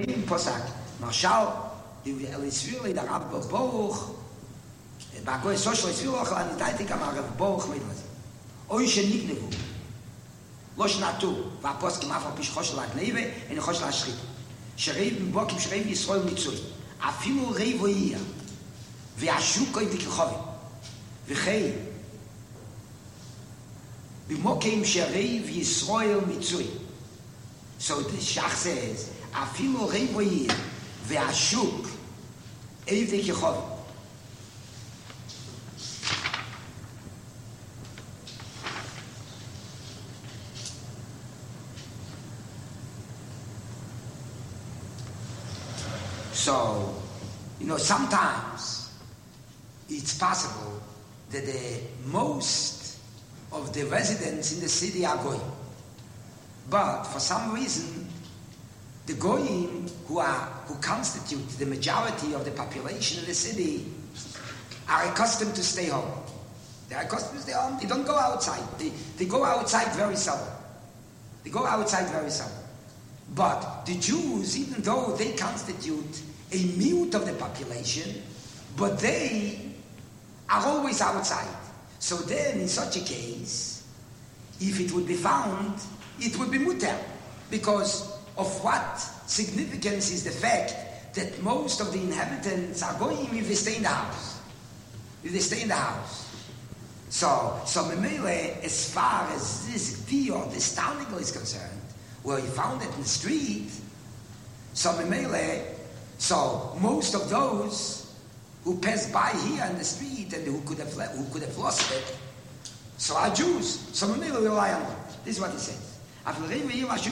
Nehmen Posag. Marschall, it's really the Rav Boch. Bagoy social is really auch an Deitig am Rav Boch mit was. Oi shenignevu. Losh natu, va Posag maf auf Schoshel Neve in Schoshel Schrit. Schreiben Bock im Schreiben Israel mit zu. Afilu Revoia. והשוק אין וכחובי וכי במוקים שרב ישראל מצוי so the Shach says אפילו רבוי והשוק אין וכחובי so sometimes it's possible that the most of the residents in the city are Goyim. But for some reason, the Goyim who constitute the majority of the population in the city are accustomed to stay home. They are accustomed to stay home. They don't go outside. They go outside very seldom. But the Jews, even though they constitute a mute of the population, but they are always outside. So then, in such a case, if it would be found, it would be muter. Because of what significance is the fact that most of the inhabitants are going if they stay in the house. So Memele, as far as this deal, this town is concerned, well, you found it in the street, so Memele, so most of those who passed by here in the street and who could have lost it, so are Jews. So we will rely on them. This is what he says. Afilu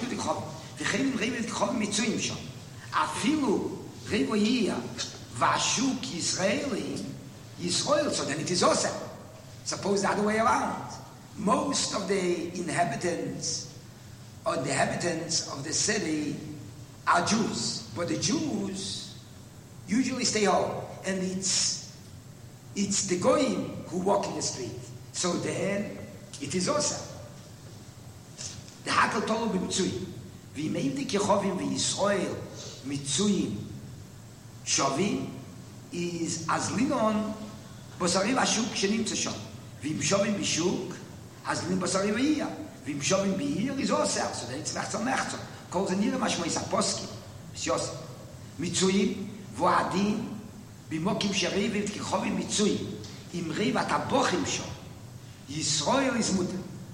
revoia v'ashuk Yisrael, so then it is also. Suppose the other way around. Most of the inhabitants of the city are Jews, but the Jews usually stay home. And it's the Goyim who walk in the street. So then, it is also. The Hakel Tolu b'Mitzuyim. V'imei v'kechovim v'Yisrael Mitzuyim Shovim is as linon b'sari v'ashuk shenimtza shom. V'im shovim b'shuk as linon b'sari v'iyah. V'im shovim b'iyah is also. So then it's mechzer mechzer. Kol zenire mashmois aposki. B'syosef. Mitzuyim v'adin במוקים שריבים כחובים מצויים עם ריב הטבוחים שו ישראל is mutter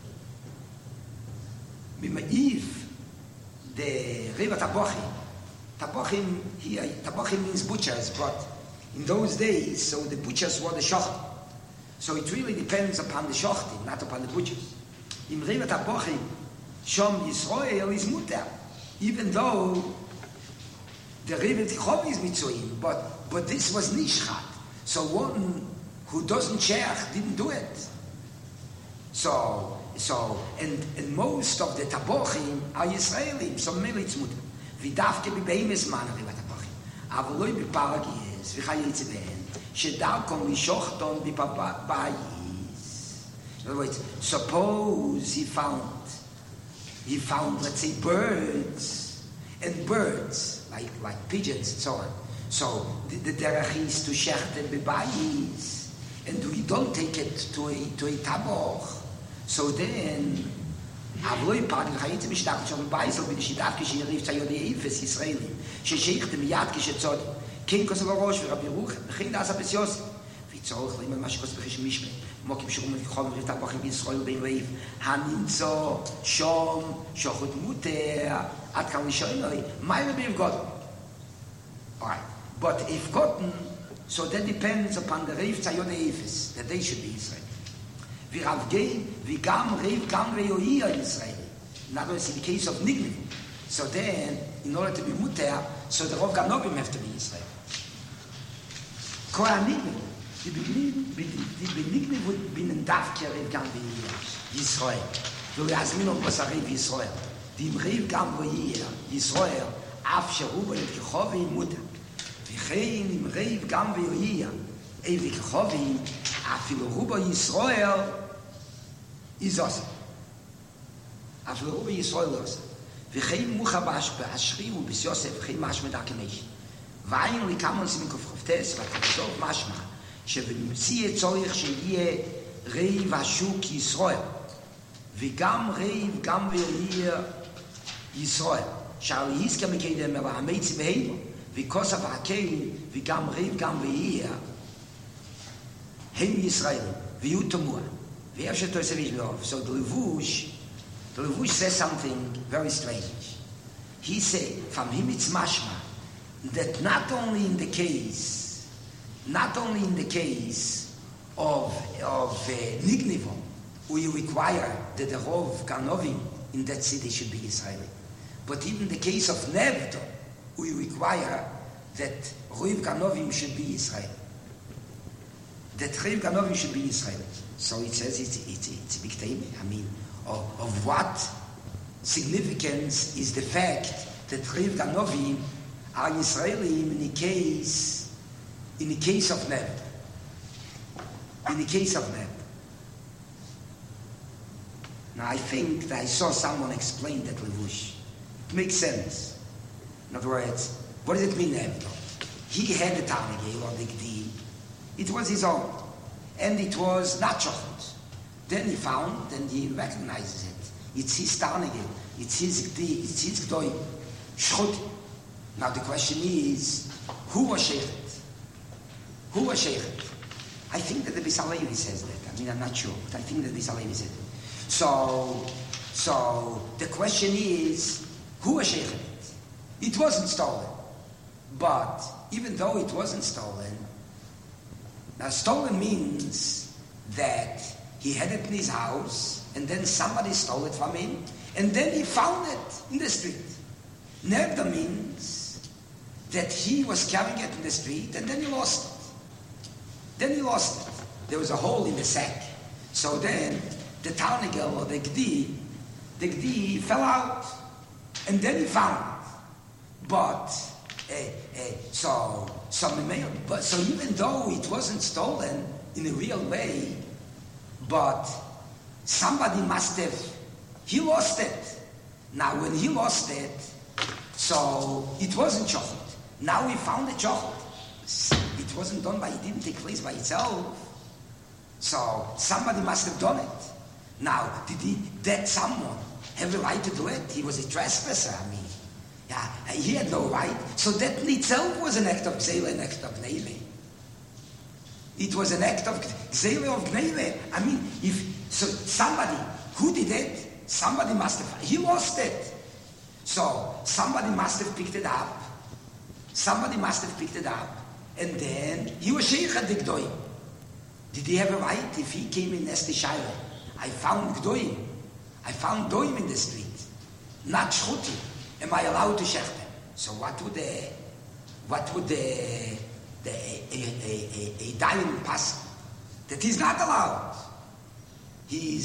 במאיף the ריב הטבוחים means butchers, but in those days so the butchers were the shochtim, so it really depends upon the shochtim, not upon the butchers. עם ריב הטבוחים שום ישראל is mutter, even though the Rebbe Tichov is Mitzoyim, but this was Nishchat. So one who doesn't shech didn't do it. So and most of the Tabochim are Yisraelim, so maybe it's mutter. V'davke b'beimes man Rebbe Tabochim. Avaloi b'paragiyes, v'chayetze b'hen, shedarkom mishochton b'bayis. In other words, suppose he found, let's say, birds, like pigeons and so on. So the derech is to shechten bebayis, and we don't take it to a taboch. So then, avloi parag chayitze mishdach shom bebayis al b'nishidaf kishirif tzayodei efes Yisraelim shesheichtem miyad kishetzod ken kos avarosh v'Rabbi Yeruch v'chein das apes Yosef v'tzorich leimel mashkos b'chish mishme mokim shurum v'chom v'riv tabochim b'Yisrael b'im reiv hanimtzo shom shochut muter at kan lishoinoi mayre b'im God. All right, but if gotten, so that depends upon the reiv tzayodei efes that they should be Israel. וגם ריב גם ויוהי Israeli. In other words, in the case of Nigni. So then, in order to be muter, so the Rov Ganovim have to be Israel. Kol Nigni, die Nigni would be in Davke Riv Gam ויהי Israel. ולהזמין אותו בריב ישראל. ואם ריב גם ויהי ישראל, אף שרובו לכחובים מוטה. וכן אם ריב גם ויהי לכחובים, אפילו רובו ישראל, is awesome. After all, Yisrael awesome. וכן מוחבש בהשריעו בסיוסף וכן משמע דקמש ואין לי כמה סימן כפרופטס ותקסוב משמע שבנמציא צורך שיהיה ריב השוק ישראל וגם ריב גם ויהיה ישראל שעל יזכה מקדם אבל המצי בהילו וכוסף הקהל וגם ריב גם ויהיה הם ישראלים ויהיו תמוה ואיפה שאתה עושה בשבילוב so the Levush says something very strange. He said, from him it's mashma, that not only in the case of Nignivo, we require that the Rov Ganovim in that city should be Israeli, but even in the case of Nevdo, we require that Rov Ganovim should be Israeli. That Rov Ganovim should be Israeli. So it says it's a big thing. I mean, of what significance is the fact that Riv Ganovim are Israelim in the case of Nevd. In the case of Nevd. Now I think that I saw someone explain that Levush. It makes sense. In other words, what does it mean Nevd? He had the Tarnagel or the Gdi. It was his own. And it was not chocolate. Then he found, and he recognizes it. It's his Tarnagel. It's his Gdoi. Shchut. Now the question is, who was Sheikhet? Who was Sheikhet? I think that the Bisalevi says that. I mean, I'm not sure, but I think that the Bisalevi said it. So the question is, who was Sheikhet? It wasn't stolen. But even though it wasn't stolen, now stolen means that he had it in his house, and then somebody stole it from him, and then he found it in the street. Nevda means that he was carrying it in the street, and then he lost it. There was a hole in the sack. So then the Tarnagel or the Gdi fell out, and then he found it. But so even though it wasn't stolen in a real way, but somebody he lost it. Now when he lost it, so it wasn't chocolate. Now we found the chocolate. It wasn't done it didn't take place by itself. So somebody must have done it. Now, did that someone have the right to do it? He was a trespasser, I mean. Yeah, he had no right. So that in itself was an act of Gzela, an act of Gnele. It was an act of Gzela of Gnele. I mean, somebody, who did it? Somebody must have, he lost it. So somebody must have picked it up. And then he was Sheikh Gdoim. Did he have a right if he came in Esti Shaila? I found Gdoim. I found Doim in the street. Not Shchuti. Am I allowed to shecht them? So what would a dying pass? That he's not allowed. You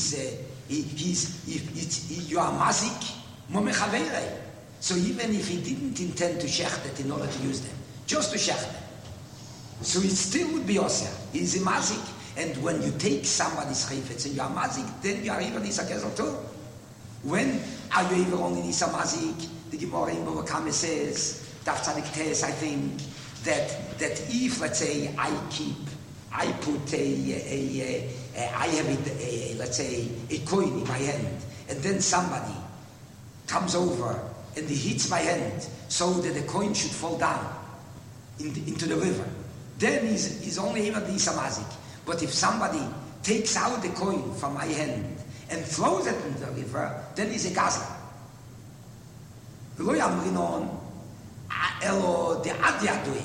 are mazik momechavere. So even if he didn't intend to shecht it in order to use them, just to shecht them, so it still would be osir. He's a mazik, and when you take somebody's chayfetz and you are mazik, then you are even isa gezel too. When are you even only isa mazik? The Gemara in Bava Kama says, Daf Tzadik Tes, I think, that if, let's say, I put I have let's say, a coin in my hand, and then somebody comes over and he hits my hand so that the coin should fall down into the river, then he's only able to be samazik. But if somebody takes out the coin from my hand and throws it into the river, then he's a gazla. ולא יאמרינון, אלו דעד ידוי,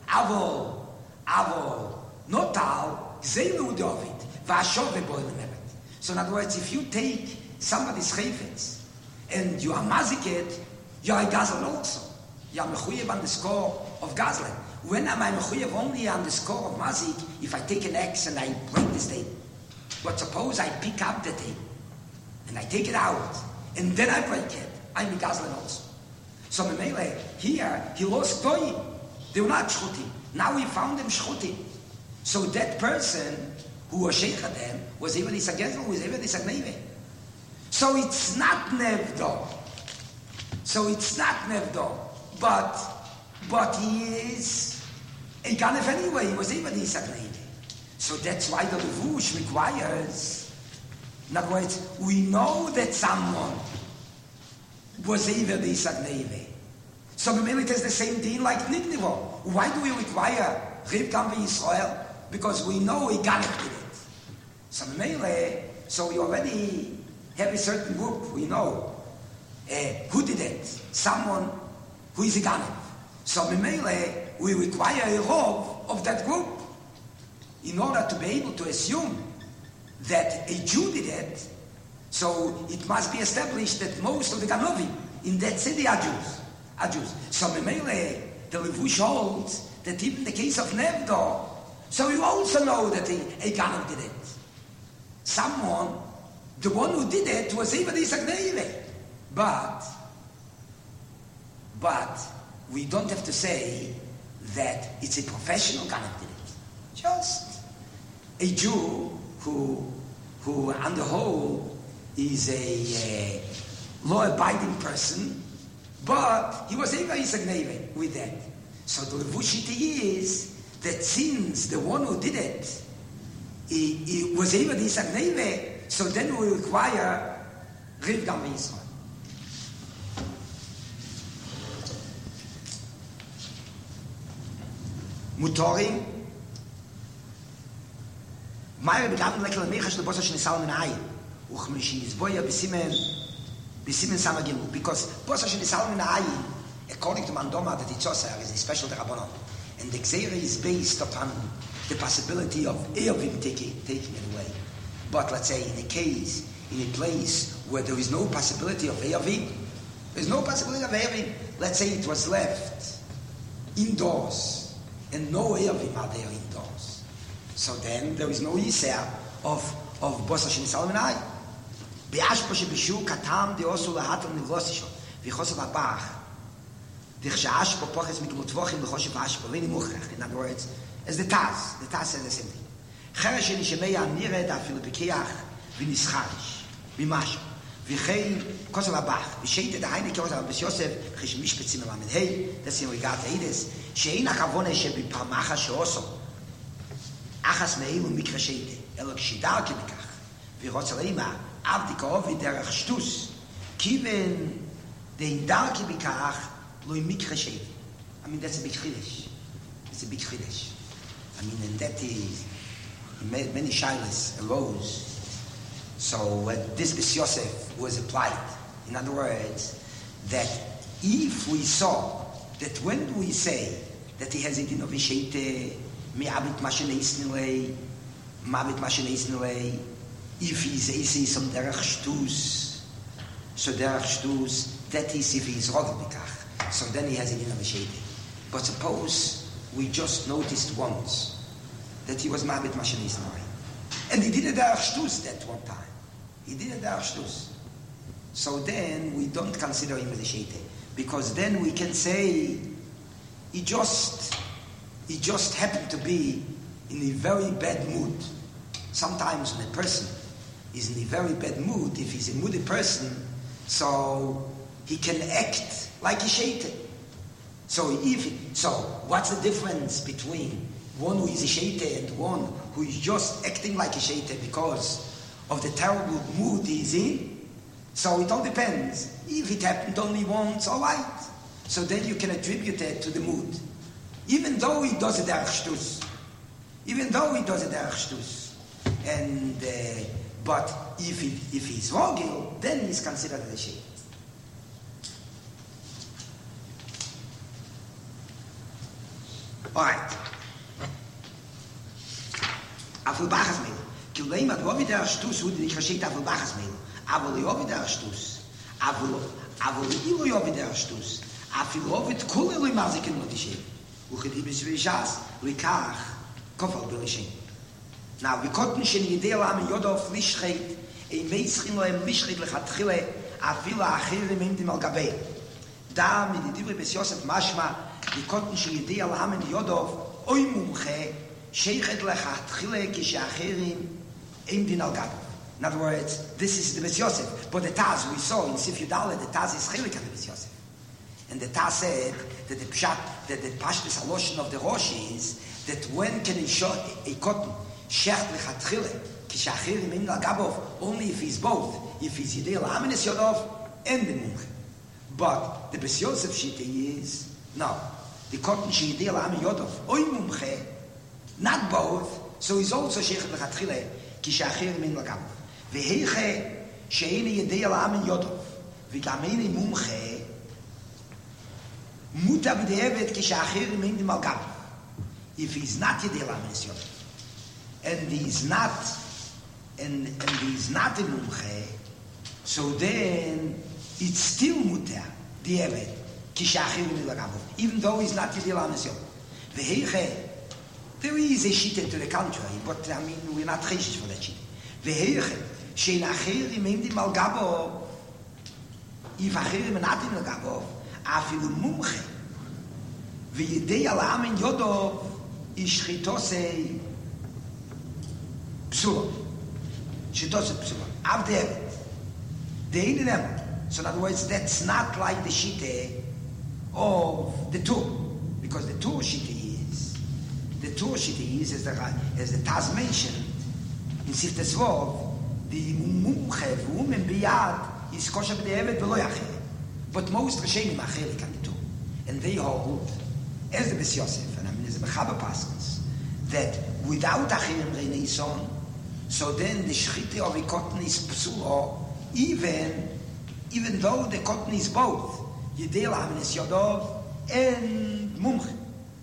אבל נוטל, גזלו דוד, והשווה בו למרת. So in other words, if you take somebody's chayfetz and you are mazik, you are a gazlan also. You are mechuyev on the score of gazlan. When am I mechuyev only on the score of mazik if I take an axe and I break this table? But suppose I pick up the table and I take it out and then I break it, I'm a gazlan also. So Memele, here, he lost Goyim. They were not Shchutim. Now we found them Shchutim. So that person who was Sheikh them was even Isagezel, was even Isagneve. So it's not Nevdo. So it's not Nevdo, but he is a Ganef anyway. He was even Isak Nevi. So that's why the Levush requires. In other words, we know that someone was even Isak Nevi. So it is the same thing like Nignivo. Why do we require Rivkam Israel? Because we know he Ganef did it. So we already have a certain group. We know who did it. Someone who is a Ganef. So we require a rov of that group in order to be able to assume that a Jew did it. So it must be established that most of the Ganovim in that city are Jews. So the Levush holds that even in the case of Nevdo, so you also know that a Ganov did it. Someone, the one who did it was even Isak Nevi. But we don't have to say that it's a professional Ganov did it. Just a Jew who on the whole is a law-abiding person, but he was even Isak Nevi with that. So the Levushiti is that since the one who did it, he was even Isak Nevi, so then we require Rivkam Yisrael. Mutorim. Meyer begann lekel mechash le bosa shnisal min ayin. Uchmishi izboya besimen samagim. Because bosa shnisal min ayin, according to Mandoma, that it's also is a special Rabbanon, and the Gzeira is based upon the possibility of Eovim taking it away. But let's say in a place where there is no possibility of Eovim, let's say it was left indoors, and no Eovim are there indoors. So then there is no Yisr of Bosa Shenisal Minai. Be'ashpo shebishu katam de'osu lahatam nivlosisho v'chosav abach v'chsha'ashpo poches mikmutvochim v'choshev ashpo v'ini muchrech. In other words, as the Taz says the same thing. Cheresh nishemei anired afilu bekeach v'nischarish v'masho v'chein kosav abach v'sheite da'ayne kosav b's Yosef v'chesh mishpetzim alamid hey. That's in regard to Eides. She'ein ha'chavone shebipamacha she'oso achas me'elu mikra sheite elo kshidarke b'kach v'rotz aleima avdi ka'ovi derech shtus kiven de'in darke b'kach lo'i mikra sheite. I mean, that's a big chiddush. I mean, and that is many shilas arose. So this B's Yosef was applied. In other words, that if we saw that when we say that he has a din of Isheite, Me'abit Masheneisnilei, Mabit Masheneisnilei, if he's some Derech Shtus, so Derech Shtus, that is if he's Rogel B'kach. So then he has a din of Isheite. But suppose we just noticed once that he was Mabit Masheneisnilei. And he did a Derech Shtus that one time. So then we don't consider him as a Isheite. Because then we can say he just happened to be in a very bad mood. Sometimes when a person is in a very bad mood, if he's a moody person, so he can act like a shaitan. So what's the difference between one who is a shaitan and one who is just acting like a shaitan because of the terrible mood he's in? So it all depends. If it happened only once, all right. So then you can attribute it to the mood. Even though he does a derech shtus. And, but if he's rogel, then he's considered a sheikh. All right. Afil bachas meilu. Kileim ad rovi derech shtus hu di chashet afil bachas meilu. Avol yovi derech shtus. Avol ilu yovi derech shtus. Afil rovi tkul elu imazikin lo di sheikh. Uchedi b'shvishas likach kofal b'lishin. Now, we couldn't shen yidei lam yodof lishchet ein meitzchin lo em lishchet lechatchile afila achirim im dim al gabei. Da mit di divri B's Yosef mashma we couldn't shen yidei lam yodof oy mumche sheichet lechatchile kishachirim im dim al gabei. In other words, this is the B's Yosef. But the Taz we saw in Sif Yudale, the Taz is chilik on the B's Yosef. And the Taz said that the Pshat, that the Pashtus Haloshin of the Rosh is that when can a cotton shecht lechatchile kishachirim in lagabov only if he's both, if he's Yidei L'Amin Es Yodov and the Mumche. But the Bes Yosef Shita is no, the cotton she Yidei L'Amin Yodov oy Mumche, not both. So he's also shecht lechatchile kishachirim in lagabov. Veheiche sheini Yidei L'Amin Yodov v'gameni Mumche muta b'de'evet kishachirim in lagabov. If he's not Yidei L'Amin Es Yodov and he's not and he's not a Mumche, so then it's still muter the Evet kishachirim in lagabov, even though he's not Yidei L'Amin Es Yodov. Veheiche, there is a shita to the contrary, but I mean we're not cheshish for that shita. Veheiche shein achirim in lagabov, if achirim are not in lagabov, afilu Mumche v'Yidei L'Amin Yodov ish chitosei psula. Shitosei psula. Av the Evet. The in them. So in other words, that's not like the shite of the Tur. Because the Tur shite is, as the Taz mentioned, in Sifte Svov, the Mumche v'umen biyad is kosher b'de Evet v'lo yachir. But most Rishonim achelik on the Tur. And they hold, as the Bes Yosef, and I mean as the Mechaber Paschals, that without achirim reinei son, so then the shchite of a cotton is psula, even though the cotton is both Yidei L'Amin Es Yodov and Mumche.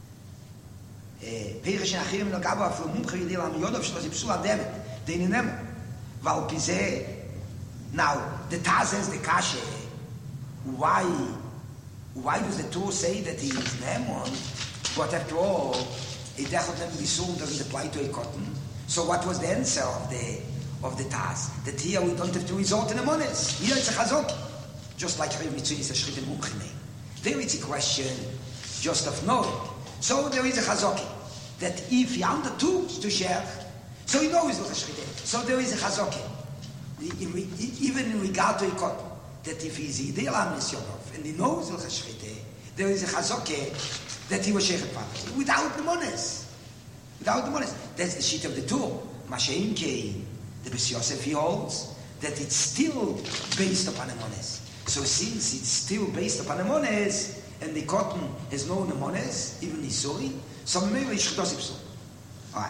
Perish in achirim lagabov for Mumche Yidei L'Amin Yodov shlo ze psula devet dein nem val pizeh. Now the Taz says the kashe, why does the Torah say that he is Naaman? But after all, a dechot nem bisum doesn't apply to a cotton. So what was the answer of the Taz? That here we don't have to resort to the mones. Here it's a chazok, just like Rev Mitzvah is a shchit and mumchine. There it's a question just of knowing. So there is a chazok that if he undertook to share, so he knows the shchit. So there is a chazok, even in regard to a cotton, that if he's Yidei L'Amin Es Yodov and he knows the shchit, there is a chazok that he was shechet properly without the mones. Without the mones. That's the sheet of the Tur. Mashein Kei, the Bes Yosef, he holds that it's still based upon the mones. So since it's still based upon the mones, and the cotton has no mones, even Nisuri, so maybe it's Shchitos Ipsul. Alright.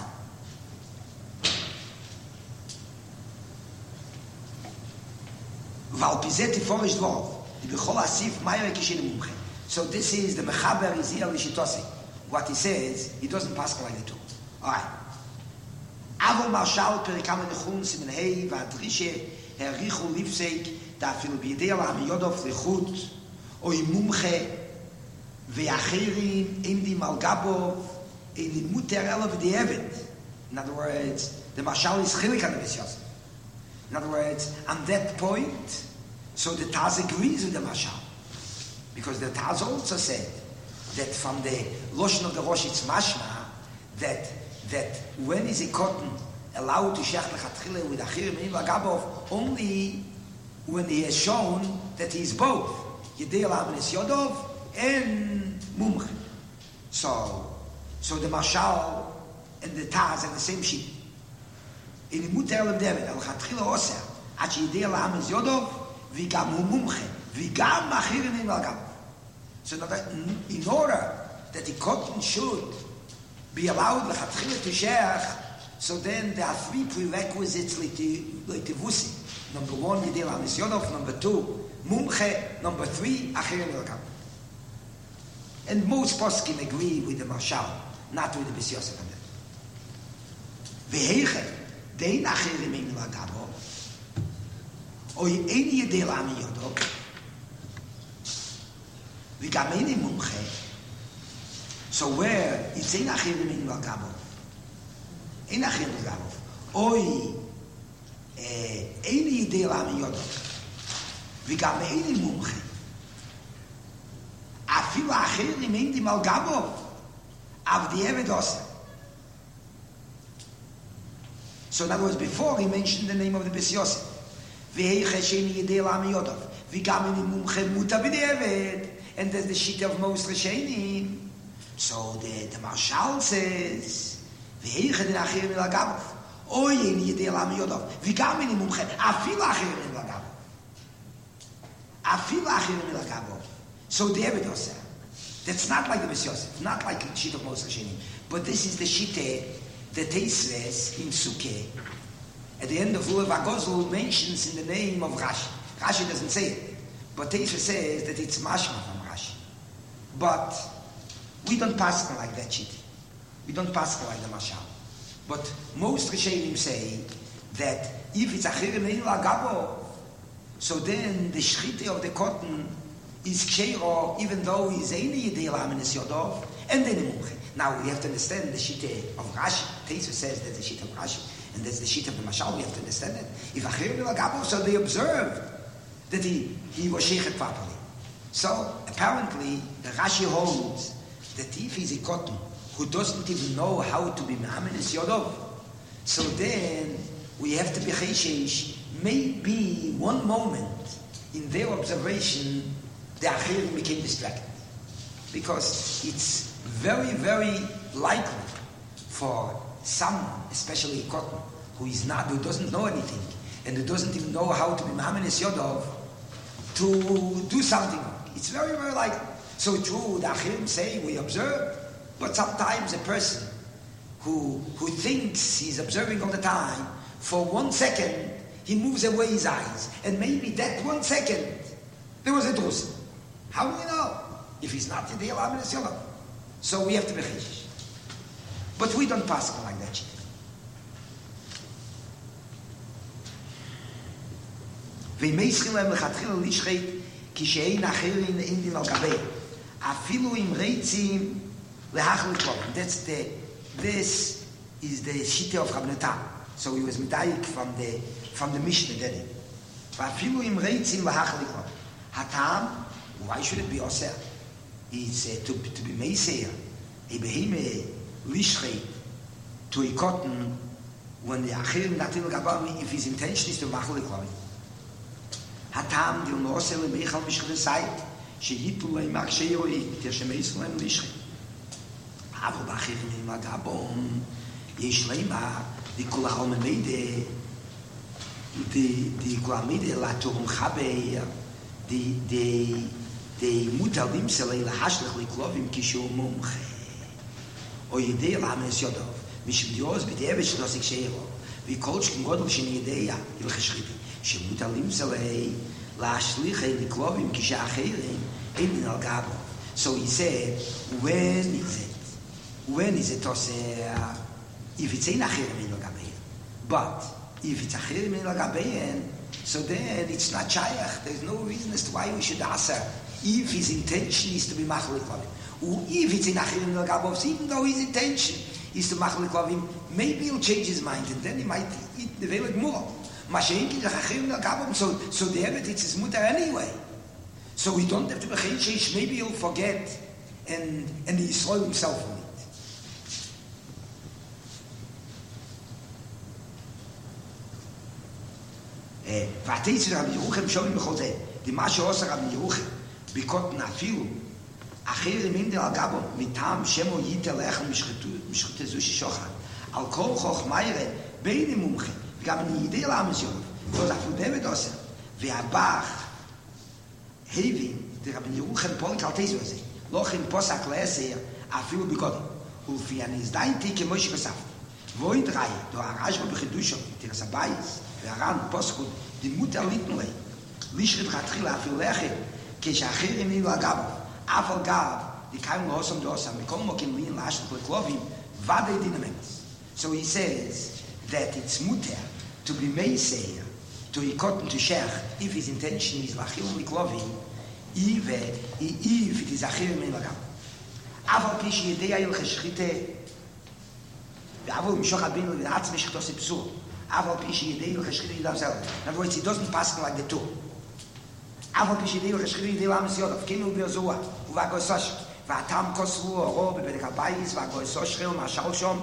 Val Pizeti Forish Dvorov, the Bechol Asif, Mayre Kishin Mumche. So this is the Mechaber is here Lishitosi. What he says, he doesn't pass like the two. Alright. Avol Marshal Perikam Nechun Simen Hei Vadrishe Herichu Lifseik Dafilu B'Yidei L'Amin Yodov Lechut Oy Mumche Ve'achirim Indi Malgabov Indi Muter Elav D'Evet. In other words, the Marshal is Chilik on the Bes Yosef. In other words, on that point, so the Taz agrees with the Marshal. Because the Taz also said that from the Loshen of the Rosh it's mashma that when is a cotton allowed to shech lechatchile with achirim in lagabov only when he has shown that he is both Yidei L'Amin Es Yodov and Mumche. So the Mashal and the Taz are the same sheet. In the Muter Elav Devet al chatchile oser at Yidei L'Amin Es Yodov v'gam hu Mumche v'gam achirim in lagabov. So in order that the cotton should be allowed to share, so then there are three prerequisites like Vusi. Number one, Yidei L'Amin Es Yodov. Number two, Mumche. Number three, Achirim L'Lagabov. And most poskim agree with the Marshal, not with the Bes Yosef. Veheiche, dein Achirim in L'Lagabov, or any Yidei L'Amin Yodov, וגם אין מומחה. So where it's אין אחירים אין לגבו. אין אחירים לגבו. אוי, אין ידי לעמי יודו. וגם אין מומחה. אפילו האחירים אין די מלגבו. עבדי עבד עושה. So in other words, before he mentioned the name of the Bes Yosef. והיכה שאין ידי לעמי יודו. וגם אין מומחה מוטה בדי עבד. and there's the sheet of Mos Rishenim. So the Marshal says, V'heiche den Achirim el Agabov. Oy, in Yedei Lam Yodov. V'gam in Mumche. Afil Achirim el Agabov. Afil Achirim el Agabov. So there it was. That's not like the Mesiah Yosef, not like the sheet of Mos Rishenim. But this is the sheet the Teisves in Sukkeh. At the end of Lulav HaGozl mentions in the name of Rashi. Rashi doesn't say it, but Teisves says that it's mashma from Rashi. But we don't pass like that sheet. We don't pass like the Mashal. But most Rishonim say that if it's Achirim Ein Lagabo, so then the Shchite of the cotton is Ksheiro, even though he's Eini Yedei Laminis Yodov, and then Mumche. Now we have to understand the Shite of Rashi. Teisves says that the Shite of Rashi, and that's the Shite of the Mashal. We have to understand it. If Achirim Ein Lagabo, so they observed that he was Sheichet properly. So apparently the Rashi holds that if he's a cotton who doesn't even know how to be Me'aminis Yodov, so then we have to be Cheshesh, maybe one moment in their observation the Achirim became distracted. Because it's very, very likely for someone, especially a cotton, who doesn't know anything, and who doesn't even know how to be Me'aminis Yodov, to do something wrong. It's very, very likely. So true, the Achirim say, we observe, but sometimes a person who thinks he's observing all the time, for 1 second, he moves away his eyes, and maybe that 1 second, there was a drus. How do we know? If he's not Yedei Laminis Yodov. So we have to be Cheshish. But we don't pass on like that shit. ומייסכים להם לכתחילה לשחית כשאין אחרים אין דין על גבי אפילו עם רצים להחליט לו. This is the shita of Rabnatan. So he was medayik from the Mishnah Dedi. ואפילו עם רצים להחליט לו. הטעם, why should it be osir? It's to be meiser. A behime lishchit to a cotton when the achirim natin l'gabam, if his intention is to machlik lo. הטעם דיל נעשה למיכל משכנסית שיתו להם מקשי רואי תשמייס להם לשכי אבל באחרים עם הגבון יש להם די כל החוממידה די כל המידה לתורם חבר די מוטלים סלי להשלך לקלובים כשהוא מומחה או ידע להמנס יודוב משום דיוז בדיעבד שנוסק שירו וכל שכם גודל שנידע ילחשחיתי שמוטלים סלי להשליחי לקלובים כשאחרים אין על גבו. So he said, when is it osir? If it's ein achirim in l'gabein. But if it's achirim in l'gabein, so then it's not shayach. There's no reason as to why we should aser. If his intention is to be machlik klavim. If it's in achirim in l'gabos, even though his intention is to machlik klavim, maybe he'll change his mind and then he might eat the veil more. So the Emet it's his mutter anyway. So we don't have to be cheshish. Maybe he'll forget and he slow himself on it. V'ateitzir Rabbi Yeruchem showing b'chol zeh. The masha osa Rabbi Yeruchem b'kot nafilu achirim imdel al gabon mitam shemo yitel lechem mishchute zu shishochan al kol chochmayre beini mumche גם אני ידע לעמס יוב, ועוד אפילו דבד עושה, והבח, הבין, דרבן ירוחם פולק על תזו הזה, לא כן פוסק לעשר, אפילו בגודל, ולפי הנזדיינתי כמו שבסף, ואוין דראי, דו הרשב"א בחידושו, תרס הבייס, והר"ן פוסקות, דמות הליטנו לי, לישרת חתחילה אפילו לאחר, כשאחרים נהיו אגב, אף על גב, דקיים להוסם דעוסם, מכל מוקים לין להשלך לקלובים, ודאי דינמקס. So he says that it's muter to be meiser, to be cotton to shech, if his intention is lachil miklovim, if it is achir min lagam. Aval pi sheyedei il cheshchite, ve'avol mishoch abinu v'atz mishchitos ipsur. Aval pi sheyedei il cheshchite yidam zel. In other words, he doesn't pass like the two. Aval pi sheyedei il cheshchite yidei lam siyodov, kinu b'yozua, u'va'goy sosh, va'atam kosvu oro b'bedek habayis, va'goy sosh chil ma'ashal shom,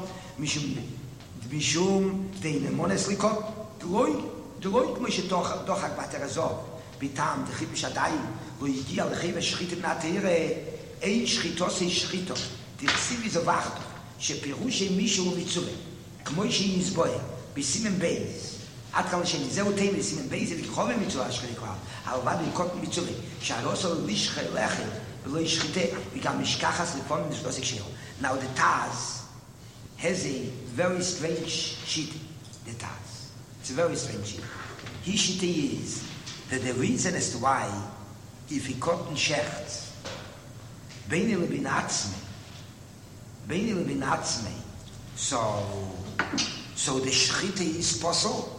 משום דין מונס ליקות דלוי כמו שדוחק בתרזוב ביטעם דחיב שדאי הוא הגיע לחיב השחית בנתירה אין שחיתו זה שחיתו תרסיב איזו וחתו שפירוש מישהו מצווה כמו שהיא נסבויה בסימן בייס עד כאן שני זהו תאים בסימן בייס זה לכחוב מצווה שחלי כבר הרבד ללקות מצווה שהרוסו לישחי לחם ולא ישחיתה וגם משכחס לפעמים נשלוס הקשירו now the Taz has a very strange sheet the Taz it's a very strange sheet his sheet is that the reason as to why if he cotton shecht beini lebin atzmei so the shchita is possible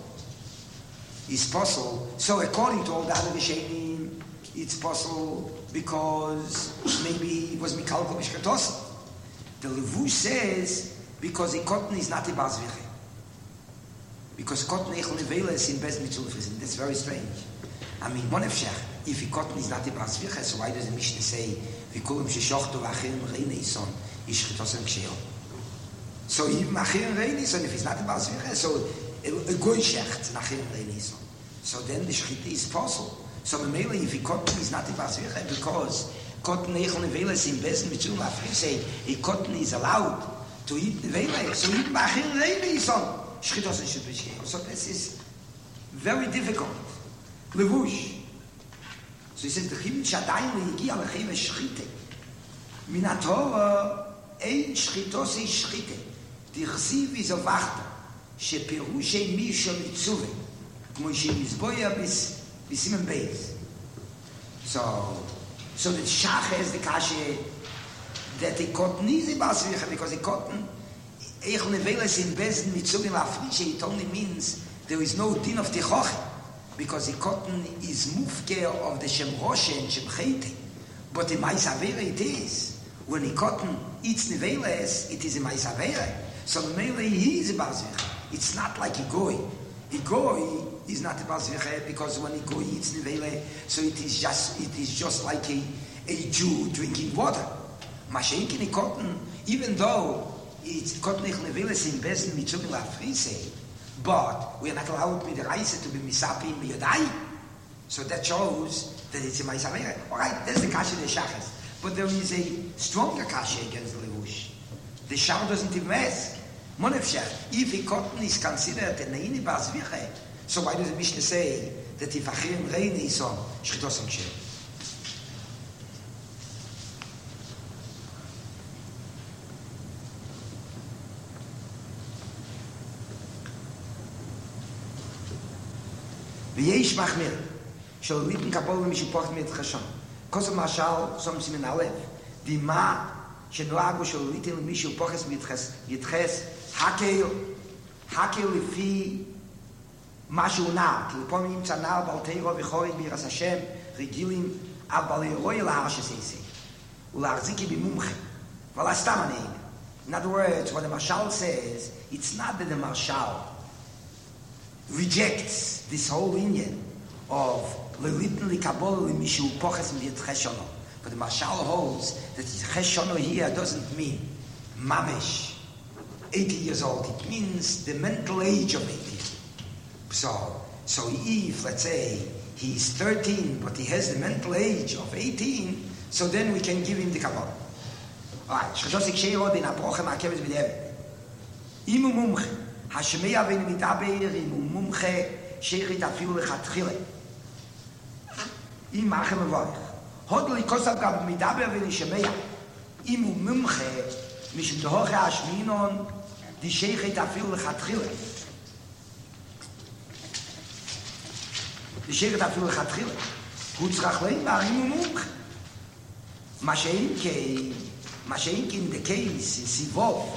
so according to all the other Rishonim it's possible because maybe it was mikalko b'shkatos the Levush says because the cotton is not a bazviche because cotton echel neveles in bez mitzvah that's very strange I mean one of shech if the cotton is not a bazviche so why does the Mishnah say v'kulim sheshochto v'achirim reine ison ishchitosen ksheo so even achirim reine ison if it's not a bazviche so a goy shecht achirim reine ison so then the shchita is possible so maybe if the cotton is not a bazviche because cotton echel neveles in bez mitzvah say a cotton is allowed to eat neveles so even achirim reine ison shchitosen ksheo so this is very difficult Levush. So he says, the Chim Shadai Leigi al Chim Shchite. Min HaTorah, ein Shchito se Shchite. Tichsiv is of Achta, sheperushe Misha Mitzuve, כמו שמזבויה בסימן בייס. So the Shach has the kasha that the cotton is a basvicha because the cotton, Eich Neveles in Bezen Mitzuvim Lafrishe, it only means there is no din of Tichoche. Because the cotton is mufke of the Shem Roshe and Shem Chete. But in Maisavera it is. When the cotton eats Neveles, it is a Maisavera. So the Mele he is a Bazvicha. It's not like a Goy. A Goy is not a Bazvicha because when a Goy eats Nevele, so it is just like a Jew drinking water. Mashenk in the cotton, even though it's cotton Neveles in Bezen Mitzugin Lafrise, but we are not allowed with the Reise to be Misapi in Yodai. So that shows that it's a Maisavera. Alright, there's the Kasha de Shachas. But there is a stronger Kasha against the Levush. The Shach doesn't even ask. If a cotton is considered a Neini Bazviche, so why does the Mishnah say that if Achim Reini is on Shchitos and Shir? ויש מחמיר, שולליתן קבול ומשופחת מתחשון. כוסו משל, שום סימן א', דימה שנוהגו שולליתן למשופחת מתחס, הקל לפי מה שהוא נער, כי לפעמים נמצא נער בעל תירו וחורי בירס השם, רגילים, אבל רואי להר שסייסי, ולהחזיקי במומחה, אבל סתם אני. In other words, what the Marshal says, it's not that the Marshal rejects this whole union of lelitin likabol limishu poches v'yitcheshono. But the Marshal holds that yitcheshono here doesn't mean mamish 80 years old. It means the mental age of 80. So if let's say he's 13 but he has the mental age of 18, so then we can give him the kabbalah. Alright, shchosik sheiro din aprochem akeves b'dev. Imu mumche השמיע בין מדבר אם הוא מומחה שייכת אפילו לכתחילה אם אחר מברך הוד לקוסף גם מדבר ולשמיע אם הוא מומחה משום דהוכה השמינון די שייכת אפילו לכתחילה די שייכת אפילו לכתחילה הוא צריך להימר אם הוא מומחה מה שאין כן the case is involved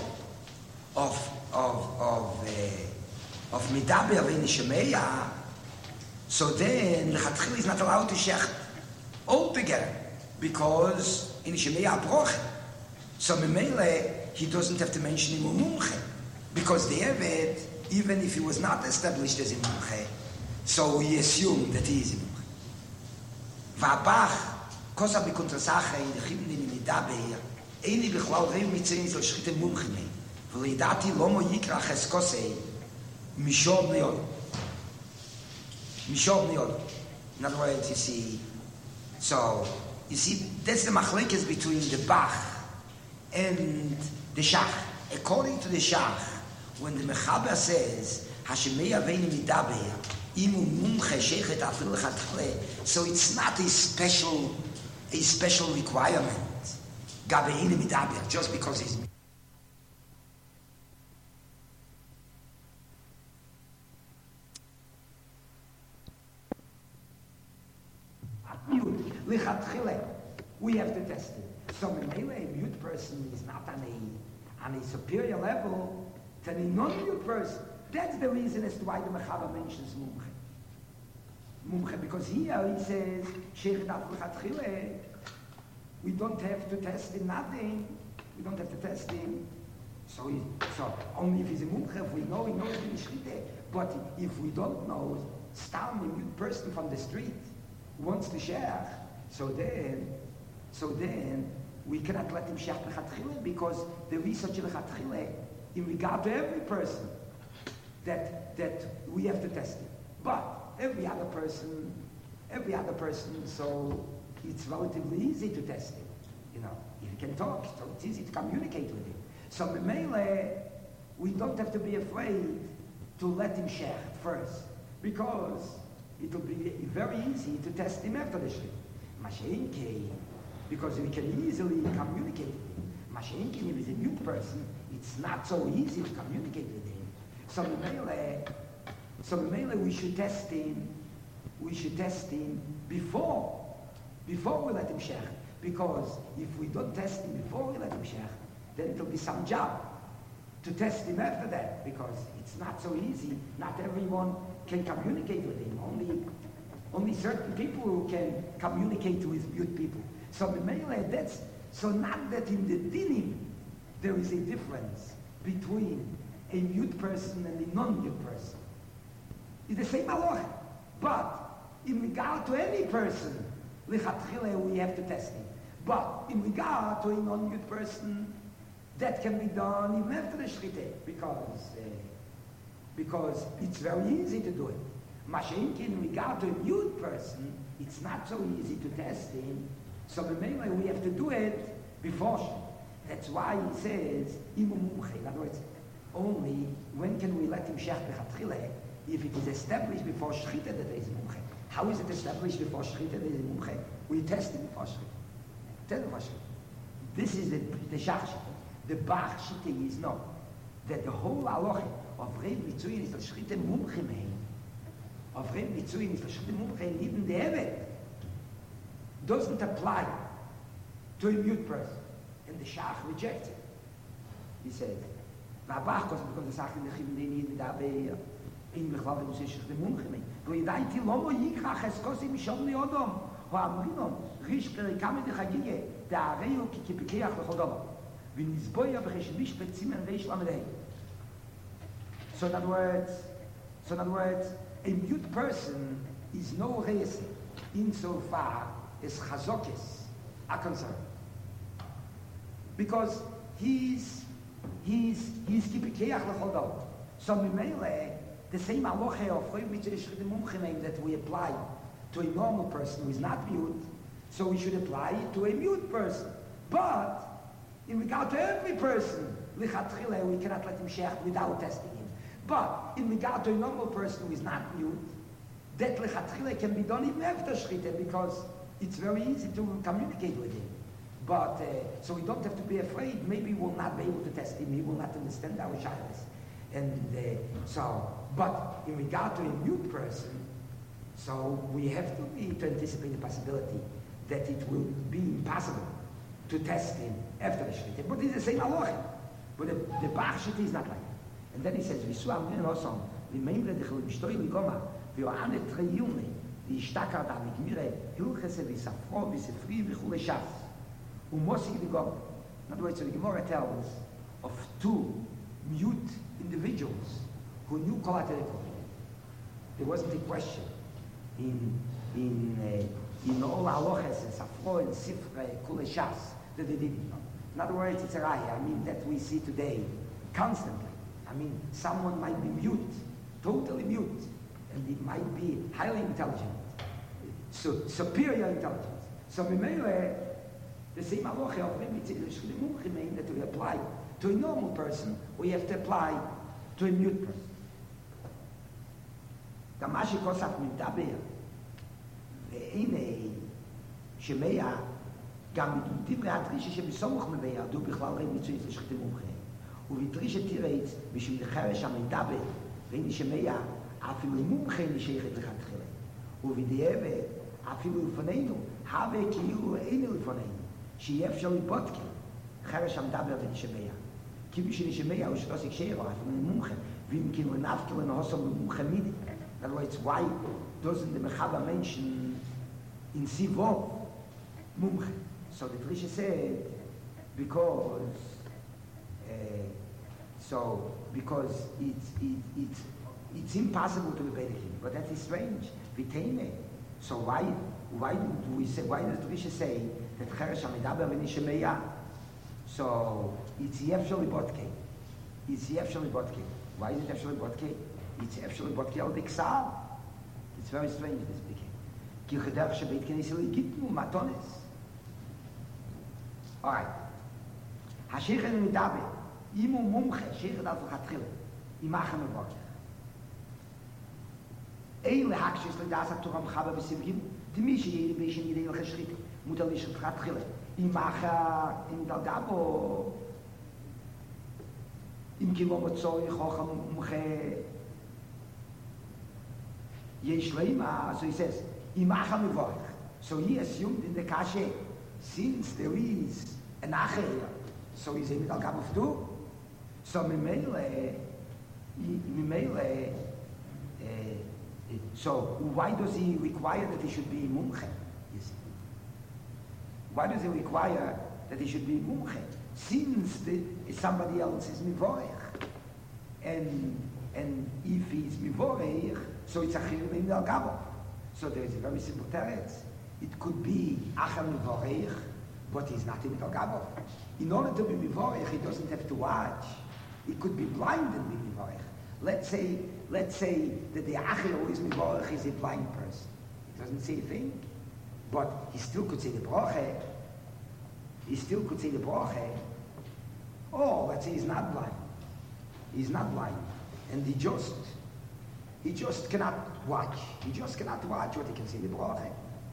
of Midaber in Shemeya, so then the Chatchil is not allowed to shecht altogether because in Shemeya broch. So Memele he doesn't have to mention him Mumche because the Evet, even if he was not established as a Mumche, so we assume that he is a Mumche. Va'abach kosa b'kontrasacha in the Chimnin Midaber, eini b'chlal reu mitzein zal shchite Mumche mei. ולידעתי לא מויקרא חסקוסי מישוב ניוד In other words, you see, that's the machlekes between the Bach and the Shach. According to the Shach, when the Mechaber says, Hashemei Avenu Midaber, Imu Mumche Shechet Afil Lechatchle, so it's not a special requirement, Gabeinu Midaber, just because he's we have to test it. So a mute person is not on a superior level than a non-mute person. That's the reason as to why the Mechaber mentions Mumche. Mumche, because here he says, we don't have to test him nothing. We don't have to test him. So only if he's a Mumche, if we know, he knows the Shrite. But if we don't know, Stam, a mute person from the street, wants to share, so then we cannot let him share lechatchile, because there is such a lechatchile in regard to every person that we have to test it. But every other person, so it's relatively easy to test it. You know, if he can talk, so it's easy to communicate with him. So Memele, we don't have to be afraid to let him share first, because it will be very easy to test him after the shrit. Masha'inke, because we can easily communicate with him. Masha'inke, if he's a new person, it's not so easy to communicate with him. So Memele, we should test him. We should test him before we let him share. Because if we don't test him before we let him share, then it will be some job to test him after that, because it's not so easy. Not everyone can communicate with him. Only certain people who can communicate with mute people. So not that in the dinim there is a difference between a mute person and a non-mute person. It's the same halacha. But in regard to any person, lichatchile, we have to test him. But in regard to a non-mute person, that can be done even after the shrite, because it's very easy to do it. Mashenki, in regard to a mute person, it's not so easy to test him. So mainly we have to do it before. That's why he says, in other words, only when can we let him shech bechatchile if it is established before shrita that there is mumche. How is it established before shrita that there is mumche? We test it before shrita. Tell the Mashal. This is the Shach Shita. The Bach Shita is no. That the whole halacha of Reb Mitzuyin is the Shrita Mumche mein. Of Reb Mitzuyin is the Shrita Mumche, and even the Evet doesn't apply to a mute person. And the Shach rejects it. He said, Bach because the Sach in the Chimdeni dabe in Mechlav and Shrita Mumche mein. V'yidaiti lomo yikrach eskosi mishom li odom. Ho'amrinom rishkere kamen de chagiye da areu ki kipikeach lechol dover. V'nizboya v'chesh mishpet zimen reish lamedei. So in other words, a mute person is no reis insofar as chazokis are concerned. Because he's kipikeach lechol dover. So Mimele, the same halacha of Choy Mitzvah Shchit Mumchim that we apply to a normal person who is not mute, so we should apply it to a mute person. But in regard to every person, lichatchile, we cannot let him shech without testing him. But in regard to a normal person who is not mute, that lichatchile can be done even after shchita, because it's very easy to communicate with him. But so we don't have to be afraid. Maybe we'll not be able to test him. He will not understand our shaylas. But in regard to a mute person, so we have to anticipate the possibility that it will be impossible to test him after the shchita. But it's the same halacha. But the Bach shchita is not like that. And then he says, "Visu amrin osam v'meimre dechel b'shtoi ligoma v'yohanet treyilni v'yishtakar da'nikmire hilchese v'safro v'sefri v'chule shas u'mosik ligoma." In other words, so the Gemara tells of two mute individuals who knew Kol HaTorah. There wasn't a question in all halachas and safro and sifre kule shas that they didn't know. In other words, it's a raya. I mean, that we see today constantly. I mean, someone might be mute, totally mute, and he might be highly intelligent. superior intelligence. So the same halacha of mumchim mean that we apply to a normal person, we have to apply to a mute person. גם מה שכוסף מדבר, והנה שמע, גם דברי הדרישה שבסמוך מבאר, דו בכלל אין מצויץ לשחטי מומחה. ובדרישה תירץ, בשביל חרש המדבר, והנה שמע, אפילו מומחה נשייכת לכתחילה. ובדיעבד, אפילו לפנינו, הווה כאילו אינו לפנינו, שיהיה אפשר לבודקי, חרש המדבר ונשמע. כי בשנשמע הוא שלא סקשיירו, אפילו מומחה, ואם כאילו נפקי לנהוסו מומחה מידי. In other words, why doesn't the Mechaba mention in Sivo Mumche? So the Trisha said, because it's impossible to obey him. But that is strange. Vitene. So why do we say? Why does Trisha say that Cheresh Amidaber v'Nishemeya? So it's Yevshali Botke. It's Yevshali Botke. Why is it Yevshali Botke? It's actually what killed the Ksal. It's very strange, this became. Ki chedach shebeit knesili gitnu matones. All right. Hasheichen midabe. Imu mumche, sheichen daf l'chatchile. Imachem evokech. Eile hakshis l'das ha'torah mchaba b'simchim. Timi sheyeri b'ishin yidei l'chashchite. Mutal l'ishin l'chatchile. Imacha, im daldabo. Im kilo motzoi chocham mumche. Yesh leima, so he says, Imacha mivorech. So he assumed in the kashe, since there is an acher, so he's able to come of two. So so why does he require that he should be mumche? You see? Why does he require that he should be mumche? Since somebody else is mivorech, and if he's mivorech, so it's achir in al gabo. So there is a very simple teretz. It could be achar mivorech, but he's not in al gabo. In order to be mivorech, he doesn't have to watch. He could be blind and be mivorech. Let's say that the achir who is mivorech is a blind person. He doesn't say a thing, but he still could say the bracha. He still could say the bracha. Oh, let's say he's not blind. He's not blind, and he just cannot watch. He just cannot watch what he can say the bracha.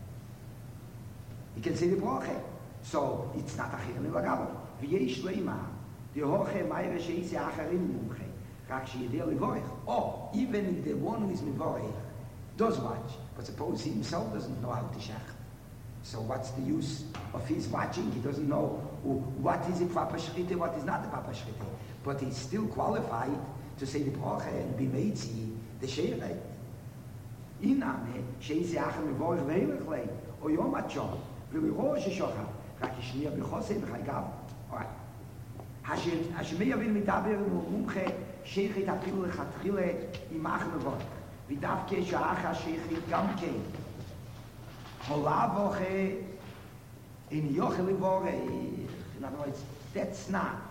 He can say the bracha. So it's not achir milagabo. V'yesh leima the hoche meire sheisi acharim mumche. Rak sheyidei livorech. Oh, even the one who is mivorech does watch, but suppose he himself doesn't know how to shach. So what's the use of his watching? He doesn't know what is a papa shrite, what is not a papa shrite. But he's still qualified to say the bracha and be meitzi the sheirei. Iname sheisi acharim mivorech leilech lei o yom atchon v'lirosh sheshocha rak yishmiya b'chosei v'chaygav. All right. השמי יבין מדבר מומחה שייכת אפילו לכתחילה עם אח מבורך ודווקא שהאח השייכת גם כן הולה בוכה אין יוכל לבורך. In other words, that's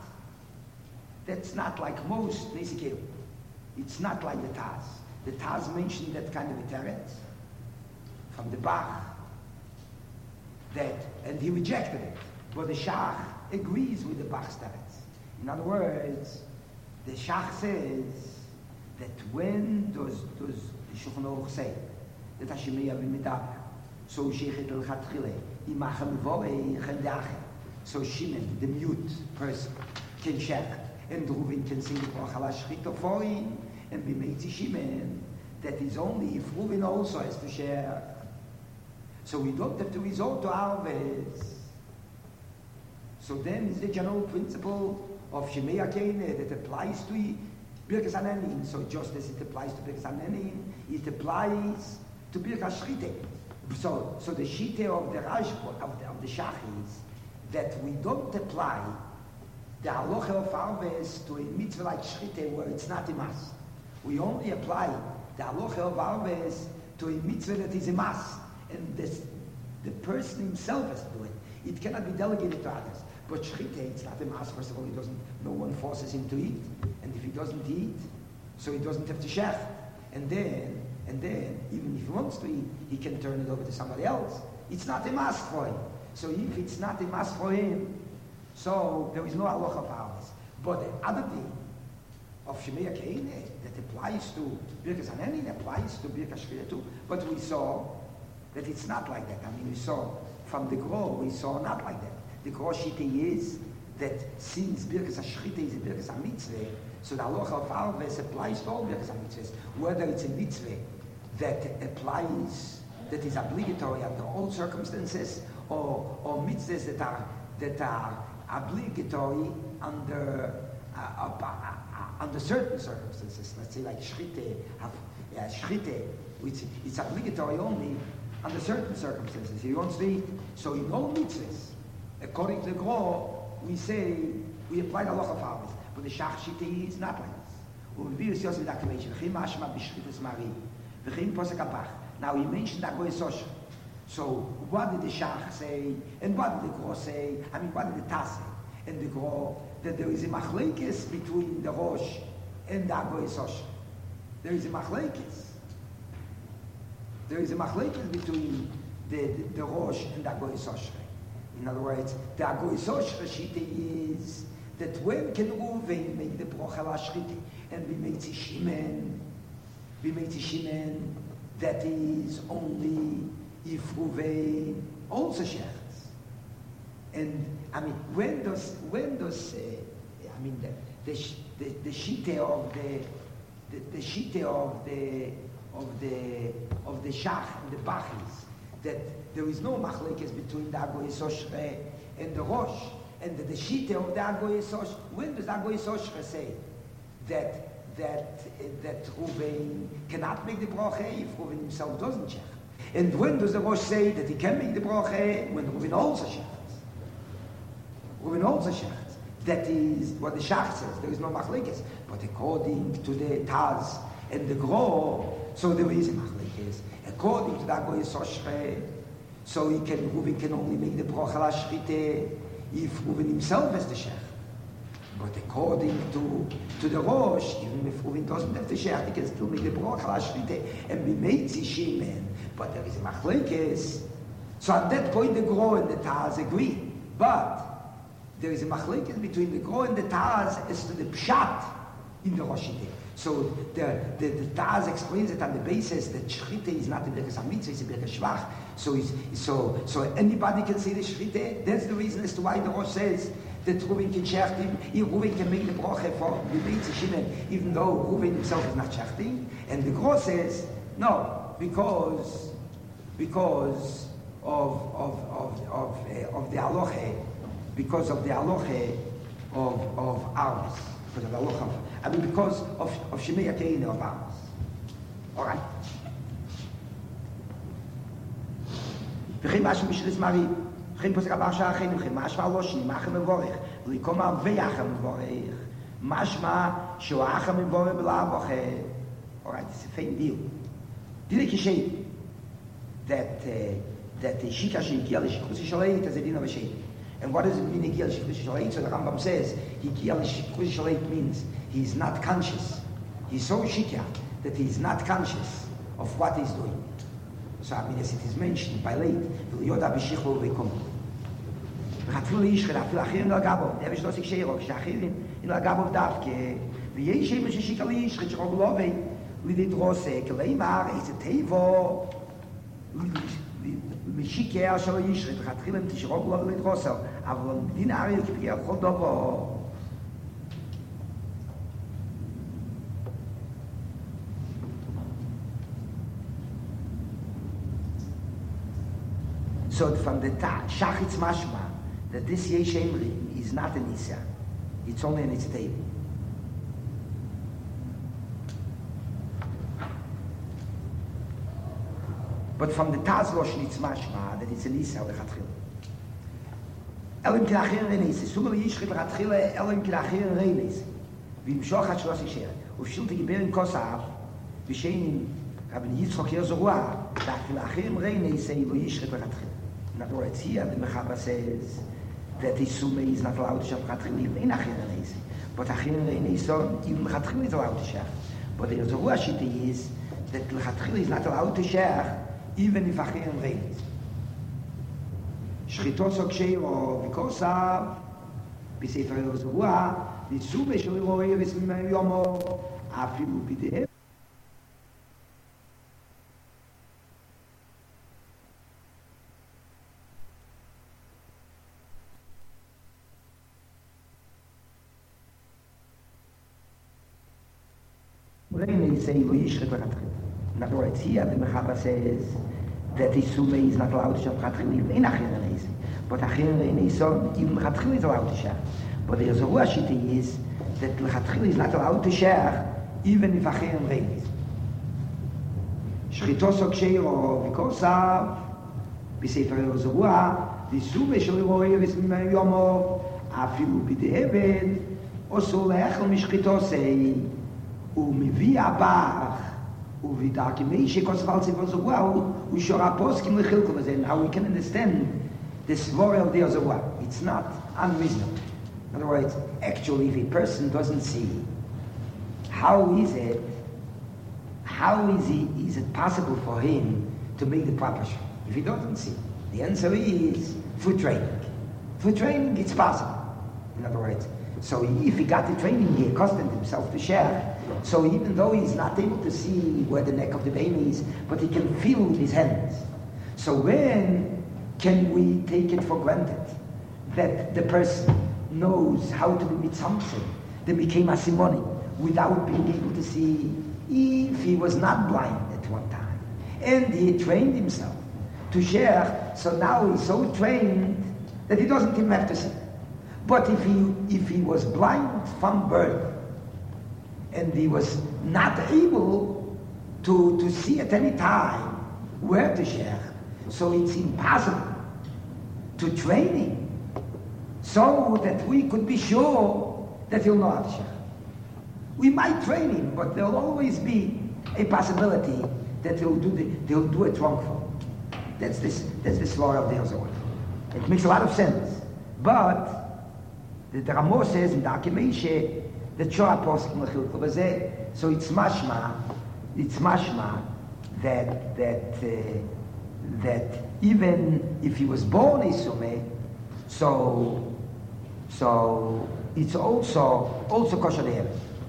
not like most Nesikel. It's not like the Taz. The Taz mentioned that kind of a teretz from the Bach that, and he rejected it, but the Shach agrees with the Bach's teretz. In other words, the Shach says that when does the Shulchan Aruch say that Hashem Yavim Medaber, so Sheichet L'Chatchile, Imachem Vorech and Dachem, so Shimon, the mute person, can shech, and Reuven can sing the Bracha L'Shchita for him, and B'meitzi Shimon, that is only if Reuven also has to share. So we don't have to resort to Arves. So then is the general principle of Shemei Akene that applies to Birkas Hanenin. So just as it applies to Birkas Hanenin, it applies to Birkas Shchite. So the Shite of the Rashba, of the Shach is that we don't apply the Halacha of Arves to a mitzvah like Shchite where it's not a must. We only apply the Halacha of Arves to a mitzvah that is a must. And the person himself has to do it. It cannot be delegated to others. But Shchite, it's not a mass. First of all, no one forces him to eat. And if he doesn't eat, so he doesn't have to shech. And then, and then, even if he wants to, he can turn it over to somebody else. It's not a must for him. So if it's not a must for him, so there is no halacha of ours. But the other thing of Shemei Keine that applies to Birkas Hanenin applies to Birkas Shchita too. But we saw that it's not like that. I mean, we saw from the Gro, we saw not like that. The Gro Shita is that since Birkas Shchita is a Birkas HaMitzvah, so the halacha of ours applies to all Birkas HaMitzvahs, whether it's a mitzvah that applies, that is obligatory under all circumstances, or mitzvahs that are obligatory under certain circumstances. Let's say like shchite, which it's obligatory only under certain circumstances. He wants to eat. So in all mitzvahs, according to the Gro, we say we apply the halacha of ours, but the shach shita is not like this. Now he mentioned that Goy Sosha. So what did the Shach say, and what did the Gro say? I mean, what did the Taz say? And the Gro, that there is a machlekes between the Rosh and the Goy Sosha. There is a machlekes. There is a machlekes between the Rosh and the Goy Sosha. In other words, the Goy Sosha shita is that when can Reuven make the brocha l'ashchita, and we make Shimen, that is only if Reuven also shechts. And I mean, when does I mean the shita of the shach and the bachis, that there is no machlekes between the Agoy Soshre and the Rosh, and the shita of the Agoy Sosh. When does the Agoy Soshre say that Reuven cannot make the bracha if Reuven himself doesn't shech? And when does the Rosh say that he can make the bracha? When Reuven also shechts. Reuven also shechts. That is what the Shach says. There is no machlekes. But according to the Taz and the Gro, so there is a machlekes. According to the Agoy Soshre, so Reuven can only make the bracha l'ashchite if Reuven himself has the shech. But according to the Rosh, even if Reuven doesn't have the shech, he can still make the bracha l'ashchite and be made Shimen. But there is a machlekes. So at that point the Gro and the Taz agree. But there is a machlekes between the Gro and the Taz as to the pshat in the Rosh Hashanah. So the Taz explains it on the basis that Shchita is not a Birkas HaMitzvah, it's a Birkas Shvach. So anybody can say the Shchita. That's the reason as to why the Rosh says that Reuven can shechting, Reuven can make the bracha for the Beitzi Shimon, even though Reuven himself is not shechting. And the Gro says, no, because of the halacha, because of the halacha of ours, because of the halacha, because of Shemei Keine of ours. All right. וכן משהו בשביל מרי, וכן פוסק הבא שאחרים, וכן משמע לא שנמח מבורך, ולקום הוויח המבורך, משמע שהוא האח המבורך בלעב אחר. All right, it's a fine deal. Did it say that the shika shekiel shikusi shaleit as a din of a sheik? And what does it mean hikiel shikusi shaleit? So the Rambam says hikiel shikusi shaleit means he's not conscious. He's so shikya that he's not conscious of what he's doing. So I mean, as it is mentioned by late, yoda b'shichlo v'kom. V'chatfil ish chedafil achirim l'agabov. There is no sik sheirok she'achirim in l'agabov davke. V'yesh shem shishikal ish chedshchog lovei. לדרוסה, כלומר, איזה טבע משיקר שלו ישרת, וחתחיל הם תשרוק לו לדרוסה, אבל דין אריה כפגיע כל דבר. So from the Shachitz Mashma, that this Yesh Emrim is not an Isa, it's only an Itz table. But from the Taz Rosh Nitz Mashma, that it's an Isa lechatchila. Elim kilachir reines, sumel yishchit lechatchila, elim kilachir reines. V'imshoch hat shlos yisher. Ufshil tegiber im kosav, v'shein Rabbi Yitzchok Yerzorua, that kilachir reines say lo yishchit lechatchila. In other words, here the Mechaber says that the Sume is not allowed to shave lechatchila even in achir reines. But achir reines, even lechatchila is allowed to shave. But the Yerzorua shita is that L'chatchila is not allowed to share, even if Achirim reigns. Shchitoso ksheiro v'kosav, b'sefer Yozua, v'tzube shel Ro'eh v'smim yomo, afilu b'de'ev. In other words, here the Mechaber says that the Sume is not allowed to share Chatchila in Achirim, but Achirim even Chatchila is allowed to share. But the Yozua Shita is that Chatchila is not allowed to share even if Achirim reigns. Shchitoso ksheiro v'kosav b'sefer Yozua v'sume shel Ro'eh v'smim yomo afilu b'de'eved osur le'echel mishchitosei ומביא הבח ובדע כמי שכוסף על ספר זוגה הוא שורה פוסקים לחילקו בזה. Now we can understand the story of the Zohar. It's not unreasonable. In other words, actually if a person doesn't see, how is it possible for him to make the proper shul? If he doesn't see, the answer is through training. Through training it's possible. In other words, so if he got the training, he accustomed himself to share. So even though he's not able to see where the neck of the baby is, but he can feel with his hands. So when can we take it for granted that the person knows how to be something that became a simony without being able to see, if he was not blind at one time and he trained himself to share, so now he's so trained that he doesn't even have to see. But if he was blind from birth and he was not able to see at any time where to share, so it's impossible to train him so that we could be sure that he'll know how to share. We might train him, but there'll always be a possibility that he'll do it wrongful. That's the story of the Zohar. It makes a lot of sense. But the Ramo says in the Akimeshe that Shora Poskim L'chilko B'zeh, so it's mashma that even if he was born Isume, so it's also kosher there.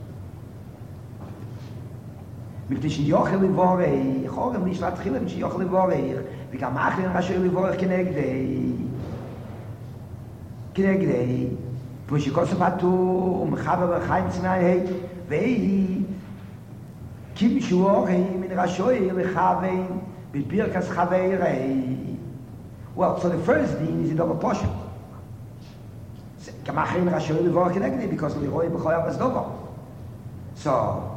מפני שיוכל לבורך, חורם נשלט תחילה שיוכל לבורך, וגם אחרים רשאי לבורך כנגדי, כמו שכוסף עטור ומחבר וחיים צמאי, והיא כמשהו אורי מן רשאי לכוון בברכס חברי. Well, so the first thing is the double portion. גם אחרים רשאי לבורך כנגדי, because לרואי בכל אבס דובר. So,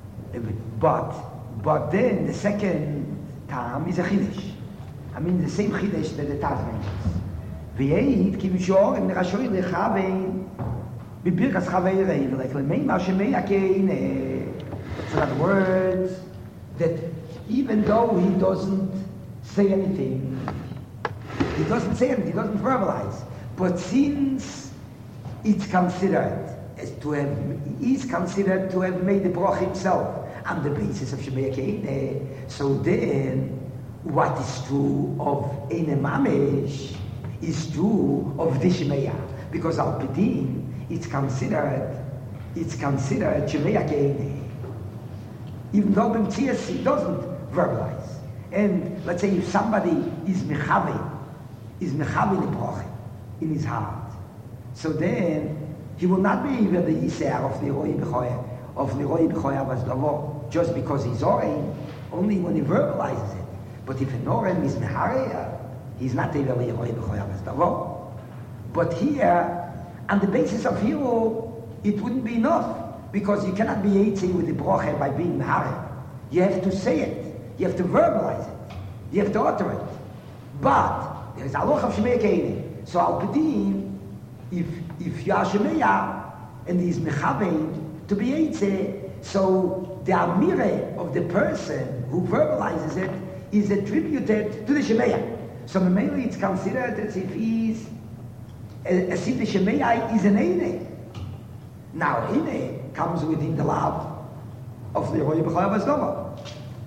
but then the second time is a Chiddush. I mean the same Chiddush that the Taz mentions. V'yeit ki mishor im nerashoy lechavein b'birkas chaveirei v'leklemei ma shemei akeine. So in other words, that even though he doesn't say anything, he doesn't verbalize, but since it's considered is considered to have made the broch himself on the basis of Shemei Keine. So then, what is true of Eine Mamesh is true of the Shemei, because Al Pedin it's considered Shemei Keine. Even though B'mtzias he doesn't verbalize. And let's say if somebody is mechavi the broch in his heart, so then he will not be even the Yisrael of the Ro'eh B'choya was Davo, just because he's Oren, only when he verbalizes it. But if an Oren is Mehareya, he's not even the Ro'eh B'choya was Davo. But here, on the basis of Hiro, it wouldn't be enough, because you cannot be Yitzei with the Broche by being Mehareya. You have to say it, you have to verbalize it, you have to utter it. But there is Aloch of Shemei Keine. So Al Pedin, if you are Shemeya and he is Mechavein to be Eitzeh, so the Amire of the person who verbalizes it is attributed to the Shemeya. So mainly it's considered as if the Shemeya is an Eine. Now Eine comes within the lab of the Ro'eh B'choya Basdova.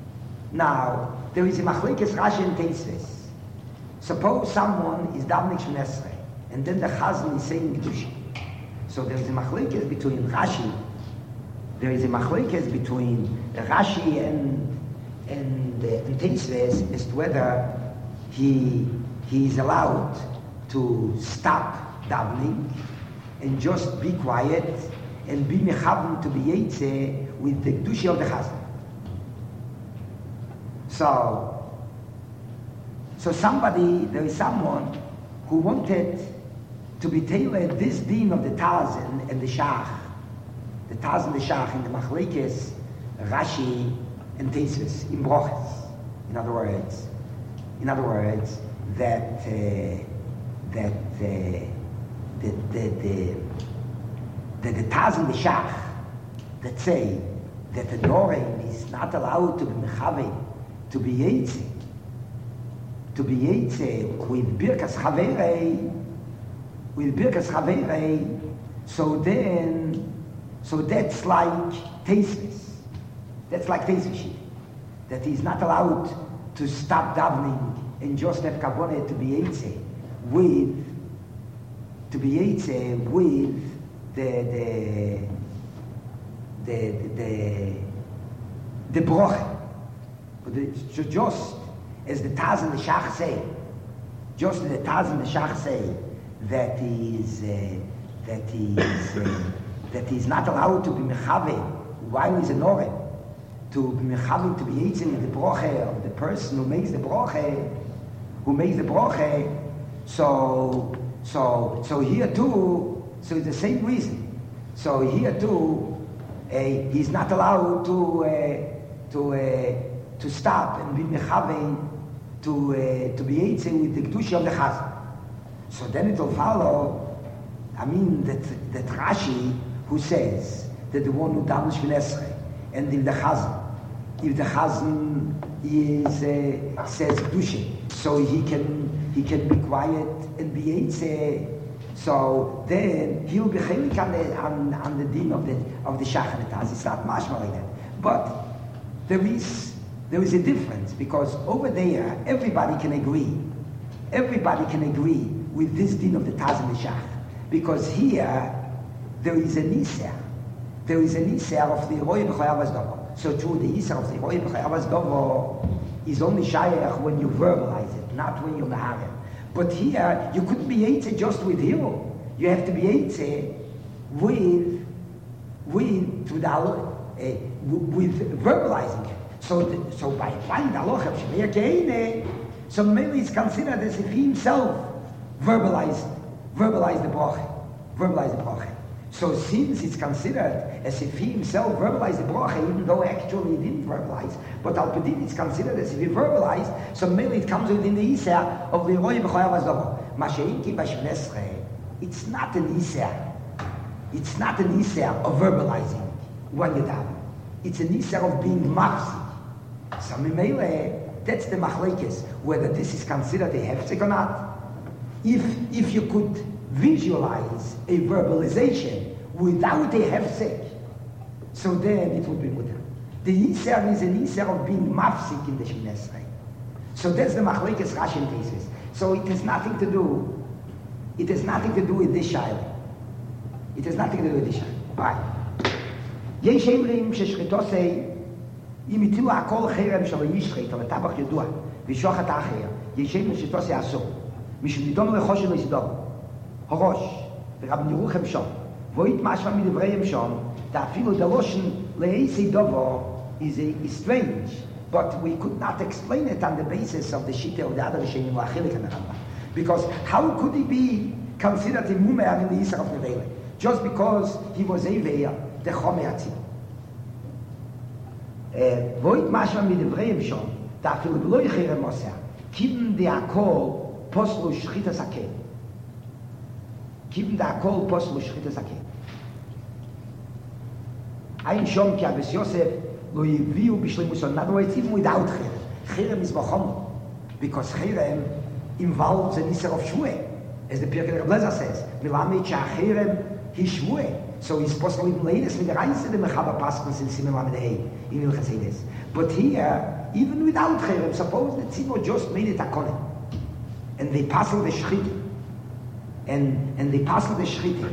Now, there is a machlekes Rashi and Tosfos. Suppose someone is davening Shemini Esrei, and then the Chazan is saying Kedusha. So there is a machlekes between Rashi. There is a machlekes between Rashi and Tosfos as to whether he is allowed to stop davening and just be quiet and be mechaven to be yetze with the Kedusha of the Chazan. So there is someone who wanted to be tailored this deen of the Taz and the Shach, the Taz and the Shach in the machlekes Rashi and Tosfos in Brochus. In other words, that the Taz and the Shach that say that the Dorein is not allowed to be mechaven, to be yetze with Birkas Chaverei, so that's like Tosfos. That's like Tosfos, that he's not allowed to stop davening and just have kavanah to be yetze with the broche. But just as the Taz and the Shach say, that he's not allowed to be mechaven while he's a norem, to be mechaven to be yetze in the broche of the person who makes the broche. So here too, so it's the same reason. So here too, he's not allowed to stop and be mechaven to be yetze with the Kedusha of the Chazan. So then it will follow, that Rashi, who says that the one who davens Shemini Esrei, and if the Chazan says Kedusha, so he can be quiet and be yetze. So then he'll be chelik on the din of the Shach and the Taz. It's not mashma like that. But there is a difference, because over there everybody can agree with this din of the Taz and the Shach, because here there is an Isser of the Roy B'Chayavas Dovo. So true, the Isser of the Roy B'Chayavas Dovo is only shayach when you verbalize it, not when you nahar it. But here you couldn't be yetze just with hiru. You have to be yetze with verbalizing it. So by applying the halacha of Shemir Keine, so maybe it's considered as if he himself verbalized the bracha. So since it's considered as if he himself verbalized the bracha, even though actually he didn't verbalize, but al pedin it's considered as if he verbalized, so maybe it comes within the Isser of the Roy B'Chayavas Dovo. Masha'inki b'Shemini Esrei, it's not an Isser of verbalizing when you daven. It's an Isser of being mafsik. So Mimele, that's the machlekes, whether this is considered a hefzik or not. If you could visualize a verbalization without a hefzik, so then it would be mutter. The Isser is an Isser of being mafsik in the Shemini Esrei. So that's the machlekes Rashi and Tosfos. So it has nothing to do with this shaila. Right. יש אומרים ששחיתוסי אם יטילו הכל חרם שלא ישחית, אבל טבח ידוע, וישוח את האחר, יש אומרים ששחיתוסי אסור. משום נידון לחוש שלא יסדור. הראש, ורב נירוחם שום, ואית משמע מדבריהם שום, אפילו דלושן לאיסי דובו is strange, but we could not explain it on the basis of the shita of the other Rishonim L'achilik and the Rambam. Because how could he be considered a mumer in the Isser of Nevele? Just because he was Eveya, the Chomei Atzim. Voit mashma midevreim shom, ta'afilu b'lo yichirem oseh, kibben de'akol poslu shchitas hakel. Ein shom ki Abbas Yosef lo yiviu b'shleimuson. In other words, even without chirem. Chirem is b'chom, because chirem involves an Isser of Shvueh, as the Pirkei Reb Lezer says, milamed she'achirem hi Shvueh. So he's supposed to live latest with the Reise, the Mechaba Paskos in Simen Lamed Hey, in Ilchas Eides. But here, even without cherem, suppose the tzibur just made it a kohen, and they passed the shchita, and they passed the shchita.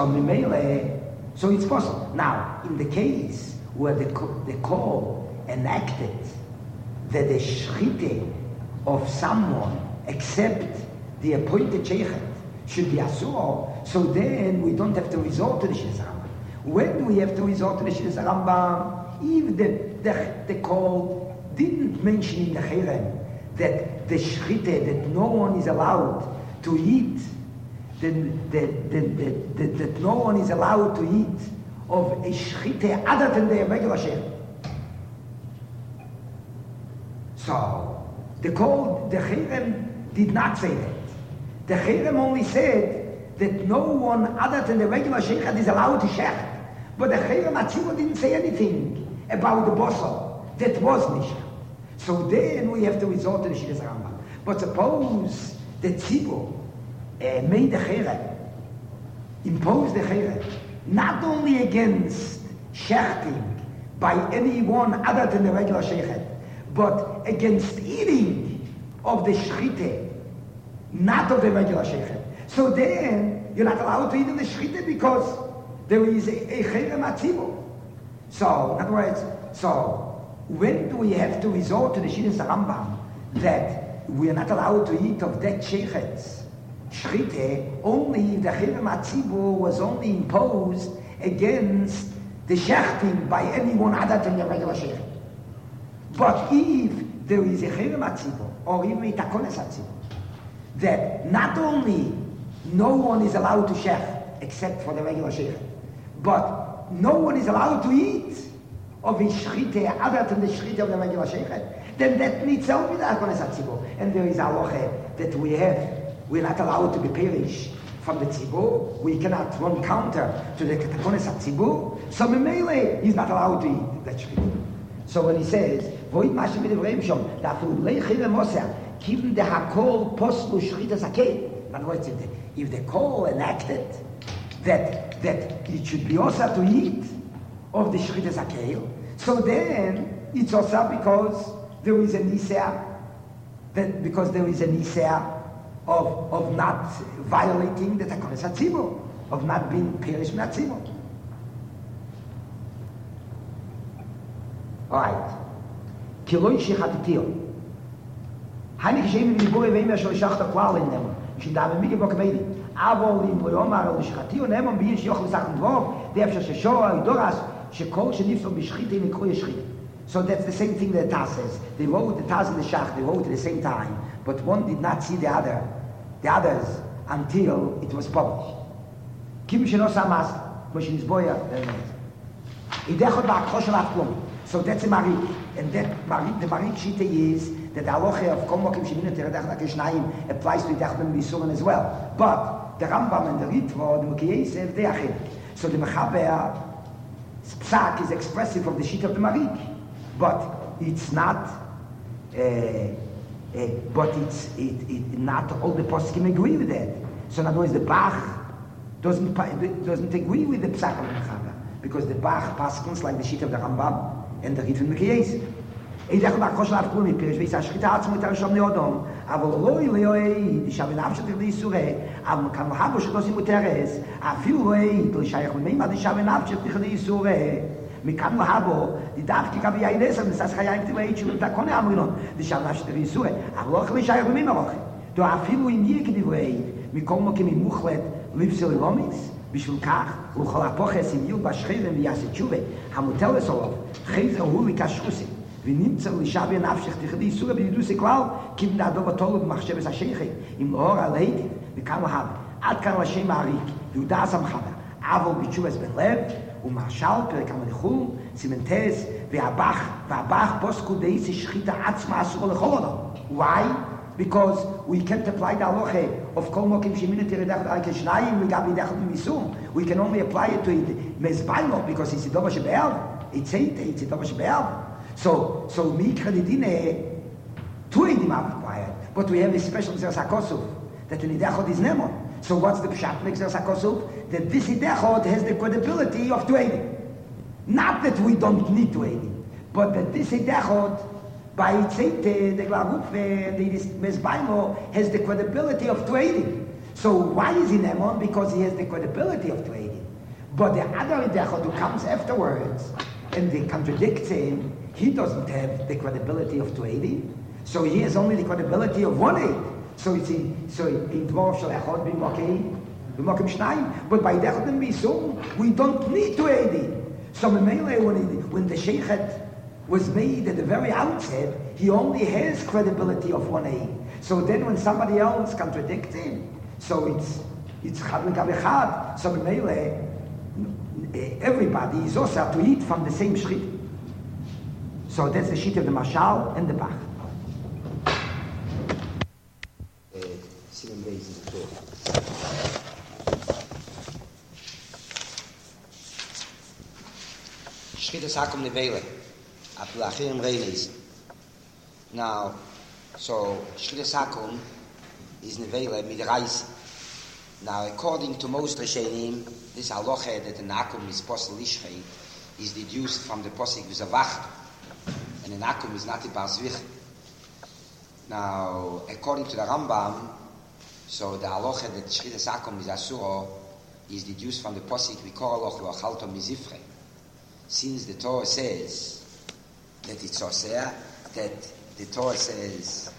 So it's possible. Now, in the case where the call enacted that the shchita of someone except the appointed sheikhet should be asur, so then we don't have to resort to the Shiras Rambam. When do we have to resort to the Shiras Rambam? If the call didn't mention in the cherem that the shchita, that no one is allowed to eat, that no one is allowed to eat of a shchita other than the regular sheikhet. So the cherem did not say that. The cherem only said that no one other than the regular sheikhet is allowed to shecht. But the cherem atzibur didn't say anything about the bosel that was nishach. So then we have to resort to the Shiras Rambam. But suppose the tzibur made the cherem, imposed the cherem, not only against shechting by anyone other than the regular sheikhet, but against eating of the shchita, not of the regular sheikhet. So then you're not allowed to eat of the shchita because there is a cherem atzibur. So, in other words, when do we have to resort to the Shiras Rambam that we are not allowed to eat of that sheikhet's shchita only if the cherem atzibur was only imposed against the shechting by anyone other than the regular sheikhet. But if there is a cherem atzibur or even a takones atzibur that not only no one is allowed to shech except for the regular sheikhet, but no one is allowed to eat of his shchita other than the shchita of the regular sheikhet, then that in itself is takones atzibur. And there is a halacha that we're not allowed to be perished from the tzibur. We cannot run counter to the takones atzibur. So Memele, he's not allowed to eat that shchita. So when he says, "Void mashim b'devrayim shom," that will lay cherem oseh, given the hakol poslu shchita zakeh. In other words, if the call enacted that it should be oseh to eat of the shchita zakeh, so then it's oseh because there is a niseh, because there is a niseh of not violating the takones hatzibur, of not being perished from hatzibur. All right. Kiloi shechatitil. Heinig gesehen wie die Bore wem schon schacht Qual in nehmen. Ich da mit mir gebei. Aber in Leomar und shechatitil nehmen wir schon Sachen drauf. Der schon Doras shekol shnif so bishchit in kroye shchit. So that's the same thing that Taz says. They wrote the Taz and the Shach, they wrote at the same time, but one did not see the others until it was published. Kim sheno samas, moshin izboya, idechot ba'akhosh la'aklum. So that's a marik, and that marik, the marik shita is that the halacha of kol mokim shemin teredach nakeshnayim applies to idech ben bisuren as well. But the Rambam and the Ritva, the Mukiysev, they are chilek. So the Mechaber psak is expressive of the shita of the marik, but it's not. But not all the poskim agree with that. So in other words, the Bach doesn't agree with the psak of the Mechaber, because the Bach paskins like the shita of the Rambam and the Ritva Mekiyes. Ich dachte, nach Koschel auf Kulmi, Pirish, wie es Aschchita hat, mit der Schom Neodom, aber Loi, die Schabe Nafshat, die Isure, aber man kann noch haben, dass sie Muteres, viel Loi, die Scheich mit mir, die Schabe Nafshat, die Isure, man kann noch haben, die darf die Gabi Yaines, das heißt, ja, ich weiß, und da kann er die Schabe Nafshat, die Isure, aber Loi, die Scheich mit mir, du hast viel Loi, nie, die Loi, wir kommen, mit Muchlet, Lipsel Lomis, בשביל כך, וכל הפוחס עם יול בשכירים ויעשה תשובה, המוטל לסולוב, חייזר הוא לקשרוסי, ונמצא לשבי נפשך תחדי איסורה בדידוסי כלל, כיוון דעדו בתולו במחשבס השייכי, עם לאור הלהיטיב, וכאן להב, עד כאן לשם מעריק, ויהודה הסמחבה, אבל בתשובס בן לב, ומרשל פרק המלכול, סימנטס, והבח פוסקו דייסי שחיטה עצמה אסור לכל אדם. Why? Because we can't apply the halacha of kol mokim shemin teredach al-keshnayim legabi dechot misum. We can only apply it to it mezbailo because it's a dover shebe'el. It's a dover shebe'el. So mikra didine two edim are required, but we have a special Xeras HaKosuf that the nidechot is nemon. So what's the pshat in Xeras HaKosuf? That this nidechot has the credibility of two edim. Not that we don't need two edim, but that this nidechot By Tzete, the Glarufe, the Mesbaimo has the credibility of trading. So why is he Nemon? Because he has the credibility of trading. But the other Dechot who comes afterwards and they contradict him, he doesn't have the credibility of trading. So he has only the credibility of one aid. So it's in Dvor Shel Echad b'Mokim Shnayim. But by Dechot and Bisum, we don't need to aid him. So when the Sheikhet was made at the very outset, he only has credibility of one aid. So then when somebody else contradicts him, so it's Chad L'Gabe Chad. So everybody is also to eat from the same shchit. So that's the sheet of the Mashal and the Bach. Simon Beis in the floor. Shchitas Hakum Nevele. Achirim Reinis. Now, so Shchitas Hakum is Nevele Midrais. Now, according to most Rishonim, this halacha that an akum is posel lishrei is deduced from the posik v'zavacht, and an akum is not a bar zvich. Now, according to the Rambam, so the halacha that shchitas akum is asuro is deduced from the posik v'koraloch v'achalto mizifrei. Since the Torah says that it's oseh, that the Torah says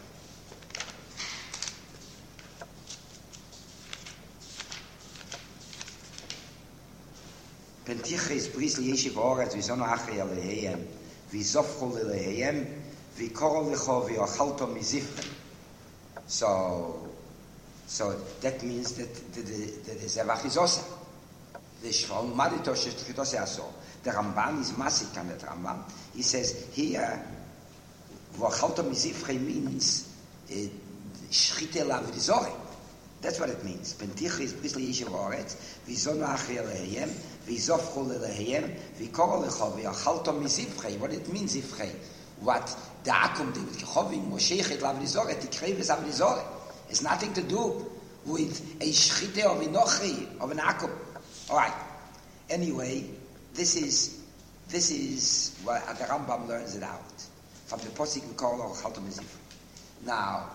Pentiches brisli yeshiv oretz v'zono achri aleheyem v'zofchol aleheyem v'korol lecho v'yochalto mizifrei. So that means that the zevach is oseh. The shval madito shechitose aso. The Ramban is masik on that Rambam. He says here v'yochalto mizifrei means shchite la v'dizore. That's what it means. Pentiches brisli yeshiv oretz v'zono achri aleheyem. What it means, Zifrei. What the Akum did with Kechovim, Moshechet, Lavrizore, Tikreves, Avrizore. It's nothing to do with a Shchite of Inochri, of an Akum. Alright. Anyway, this is what the Rambam learns it out. From the Posik we call Chalto Mizifrei. Now,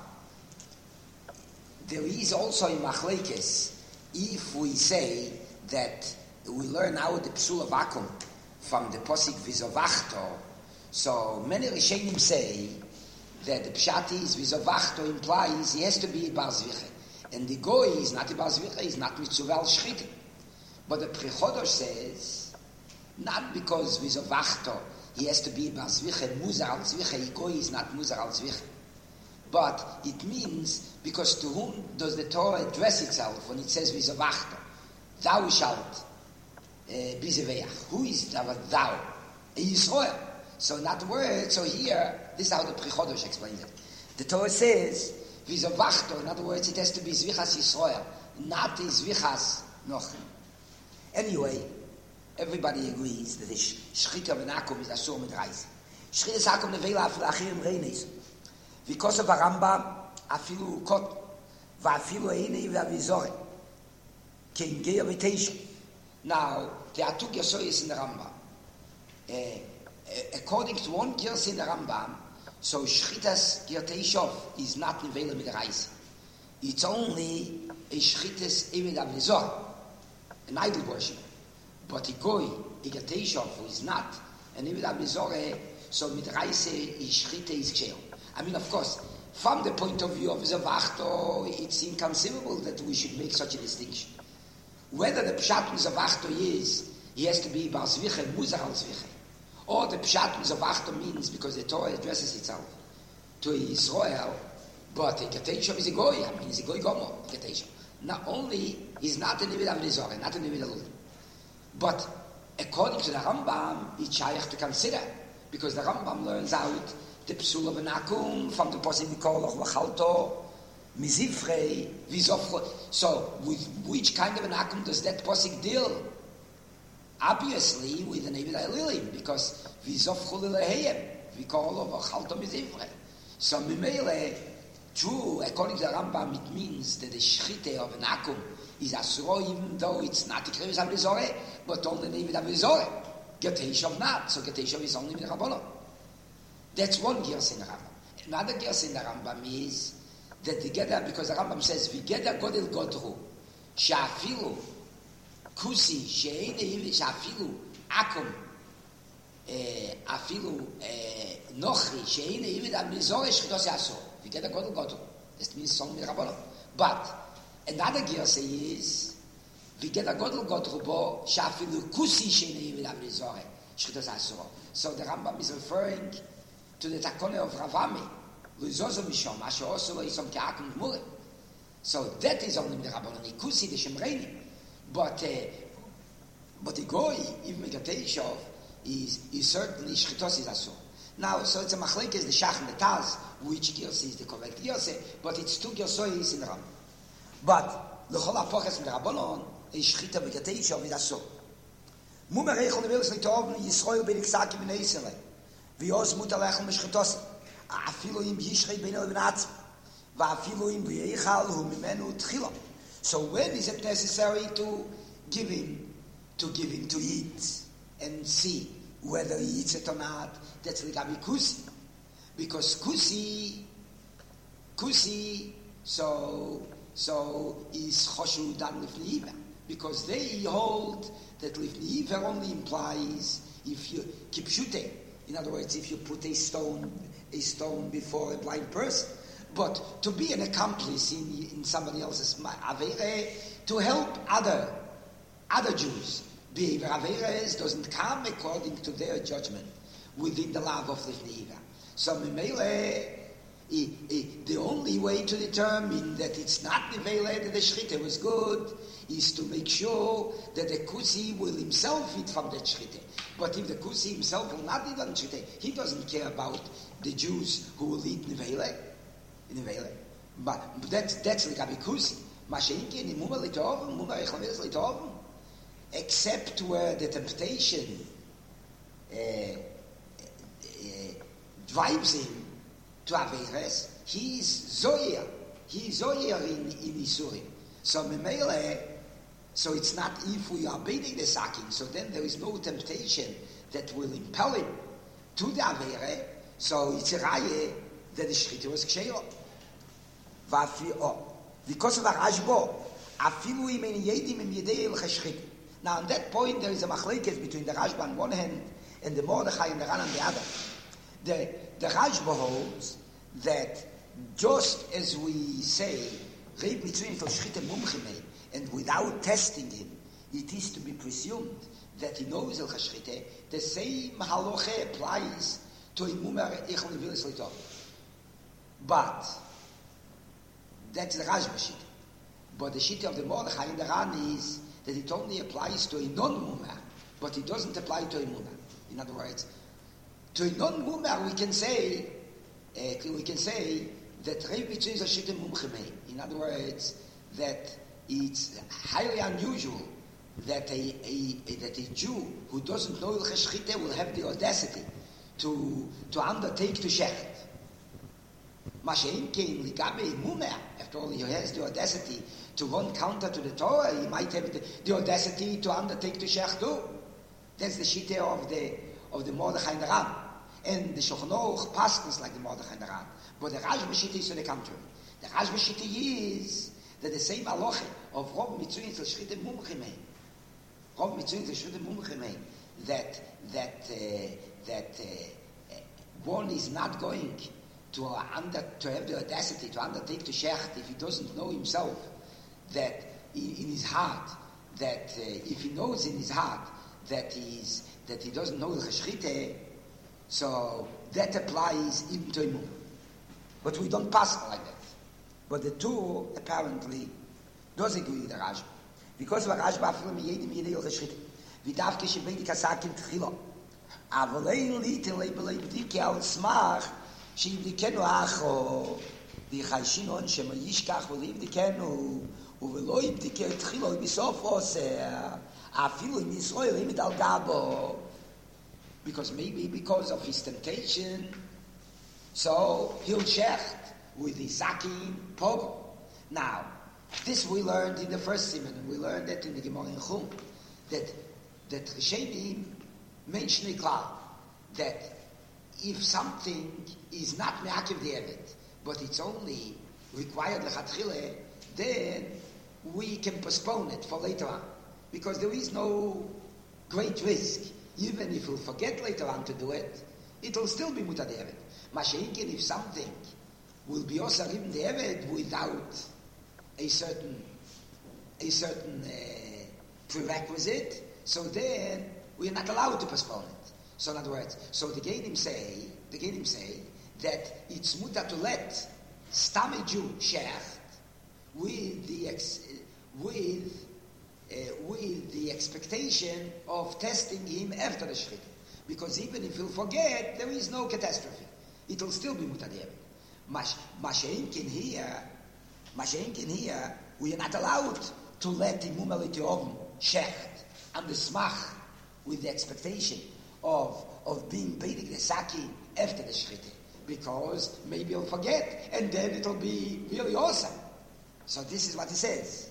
there is also in Machlekes, if we say that we learn now the Psul of Akum from the Posik Vizovachto. So many Rishonim say that the Pshat is Vizovachto implies he has to be Bar Zviche. And the Goy is not a Bar Zviche, he's not Mitzuvel Shchite. But the Pri Chodosh says, not because Vizovachto he has to be Bar Zviche, Muzar al Zviche, Goy is not Muzar al Zviche. But it means, because to whom does the Torah address itself when it says Vizovachto? Thou shalt Bizeveach. Who is thou? Yisrael. So in other words, so here, this is how the Pri Chodosh explains it. The Torah says, Vizavachto, in other words, it has to be Zvichas Yisrael, not Zvichas Nochim. Anyway, everybody agrees that the Shchita of an Akum is Asur Midrais. Shchita is Akum Nevela Afil Achirim Reinis. Because of a Rambam, Afilu Kot, Va'afilu Einei V'avizore. King Gei Avitation. Now, there are two Gersoyes in the Rambam. According to one Gerse in the Rambam, so Shchitas Gerteishov is not Nevela Midrais. It's only a Shchitas Eved Avizor, an idol worship. But a Goy, a Gerteishov, who is not an Eved Avizor, so Midrais is Shchita is Ksheil. I mean, of course, from the point of view of Zavachto, it's inconceivable that we should make such a distinction. Whether the Pshat Zavachto is, he has to be Bar Zviche, Muzar al Zviche. Or the Pshat Zavachto means, because the Torah addresses itself to Israel, but a Keteshov is a Goy, I mean, he's a Goy Gomo, Keteshov. Not only, he's not an Ibid Avrizor, not an Ibid Alulim. But according to the Rambam, it's shaykh to consider, because the Rambam learns out the Psul of an Akum from the Posik Mikolach V'chalto, Mizifrei, Vizofcho. So, with which kind of an Akum does that Posik deal? Obviously, with an Ibid Alilim, because Vizofcho Lileheyem, V'kolach V'chalto Mizifrei. So, Mimele, true, according to the Rambam, it means that the Shchite of an Akum is Asuro, even though it's not the Krevis Avrizore, but only the Ibid Avrizore. Geteshov not, so Geteshov is only the Rabbanon. That's one gears in the Rambam. Another gears in the Rambam is that together, because the Rambam says, "Vigeda godel godru, she'afilu kusi she'ein eivid she'afilu akum afilu nochri she'ein eivid al mizore shchitos yaso." Vigeda godel godru. This means song mit Rabbanon. But another gears is vigeda godel godru bo she'afilu kusi she'ein eivid al mizore shchitos yaso. So the Rambam is referring to the takone of Ravami. So that is only the Rabbanon Ikusi, the Shemreini. But the Goy, even Megateshov, is certainly Shchitos is Asur. Now, so it's a machlek is the Shach and the Taz, which Girsi is the correct Girsi, but it's two Girsois in the Rambam. But the Chol HaPoches in the Rabbanon is Shchita Megateshov is Asur. Mumer Eichel Nevelis Litovn Yisroel Ben Iksaki Ben Eisele V'yos Mutalechel Meshchitosi אפילו אם ישחי בינו לבין עצמו, ואפילו אם ביחל הוא ממנו תחילה. So when is it necessary to give him to eat and see whether he eats it or not? That's Ligabi Kusi. Because Kusi, so is Choshu Dan Lifnei Iver. Because they hold that Lifnei Iver only implies if you keep shooting. In other words, if you put a stone before a blind person. But to be an accomplice in somebody else's Avere, to help other Jews, behavior Averes doesn't come according to their judgment within the love of Lifnei Iver. So Mimele, the only way to determine that it's not Mimele, that the Shchita was good, is to make sure that the Kusi will himself eat from that Shchita. But if the Kusi himself will not eat on Shchita, he doesn't care about the Jews who will eat Nevele. But that's like a Kusi. Masha'inki in Mumar Litovim, Mumar Echameres Litovim, except where the temptation drives him to Averes, he is Zoyer. He is Zoyer in Isurim. So Memele, so it's not if we are beating the sacking, so then there is no temptation that will impel him to the Avere, so it's a Raye that the Shchita was Ksheyo. Because of the Rashbo, Afilu Imen Yedim Im Yedei El Cheshchit. Now on that point there is a machlekes between the Rashba on one hand and the Mordechai and the Ran on the other. The Rashba holds that just as we say, Reib Mitzvim Tel Shchita Mumchimei, and without testing him, it is to be presumed that he knows El Cheshchite, the same halacha applies to a Mumer Eichel Nevilis Leitov. But that's the Rashba Shita. But the Shita of the Mordechai and the Ran is that it only applies to a non-Mumer, but it doesn't apply to a Mumer. In other words, to a non-Mumer we can say that Reib Mitzvim Tel Shchita Mumchimei. In other words, that it's highly unusual that a Jew who doesn't know El Cheshchite will have the audacity to undertake to shecht. Masha'inkein Ligabe Mumer, after all, he has the audacity to run counter to the Torah. He might have the audacity to undertake to shecht too. That's the shita of the Mordechai and the Ran, and the Shulchan Aruch paskins like the Mordechai and the Ran. But the Rashba shita is to the contrary. The Rashba shita is that the same halacha of Rov Mitzvim Tel Shchita Mumchimei, that one is not going to have the audacity to undertake to shecht if he doesn't know himself that in his heart that if he knows in his heart that he doesn't know the Cheshchite, so that applies even to him. But we don't pass like that. But the two apparently does agree with the Rashba. Because the Rashba after Yedim Yedei El Cheshchite. V'davke shebedi kasakim tchila. אבל אין ליטן לבלי בדיקי על סמך שיבדיקנו אחו ויחיישינו שמה ישכח וליבדיקנו ולא יבדיקי תחילו בסוף עושה אפילו אם ישראל ימד על גבו because of his temptation so he'll shecht with the sakin pogo. Now this we learned in the first simon and we learned that in the Gemara in Chum that Rishonim mention klar that if something is not me'akev the Evet, but it's only required lechatchile, then we can postpone it for later on. Because there is no great risk. Even if we'll forget later on to do it, it'll still be mutar the Evet. Masha'inkin, if something will be osar even the Evet without a certain prerequisite, so then we are not allowed to postpone it. So in other words, so the Gedim say that it's mutar to let Stam a Jew shecht with the expectation of testing him after the shechita. Because even if he'll forget, there is no catastrophe. It'll still be mutar the Evet. Masha'inkin here, we are not allowed to let the mumalit yovim shecht and the smach with the expectation of being beidig the saki after the shechita, because maybe he'll forget and then it'll be really awesome. So this is what he says.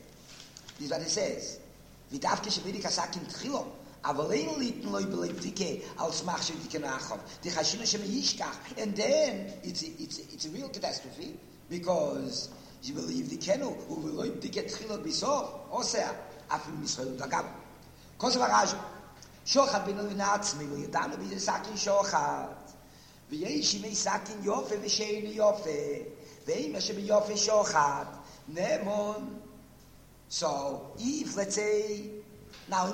V'davke shebeidig hasakin tchilo, אבל אין ליטן לא בלבדיקה על סמך של דיקה נחוב. דחשינו שמיישכח. And then it's a real catastrophe, because you believe דיקנו, ובלא בדיקה תחילה בסוף, עושה, אף אם ישראל דגב. כוסף הראז'ו, שוחד בינו לבין עצמי, וידענו ביזה סכין שוחד. ויש ימי סכין יופה ושאינו יופה, ואימא שביופה שוחד, נמון. So, if, let's say, now,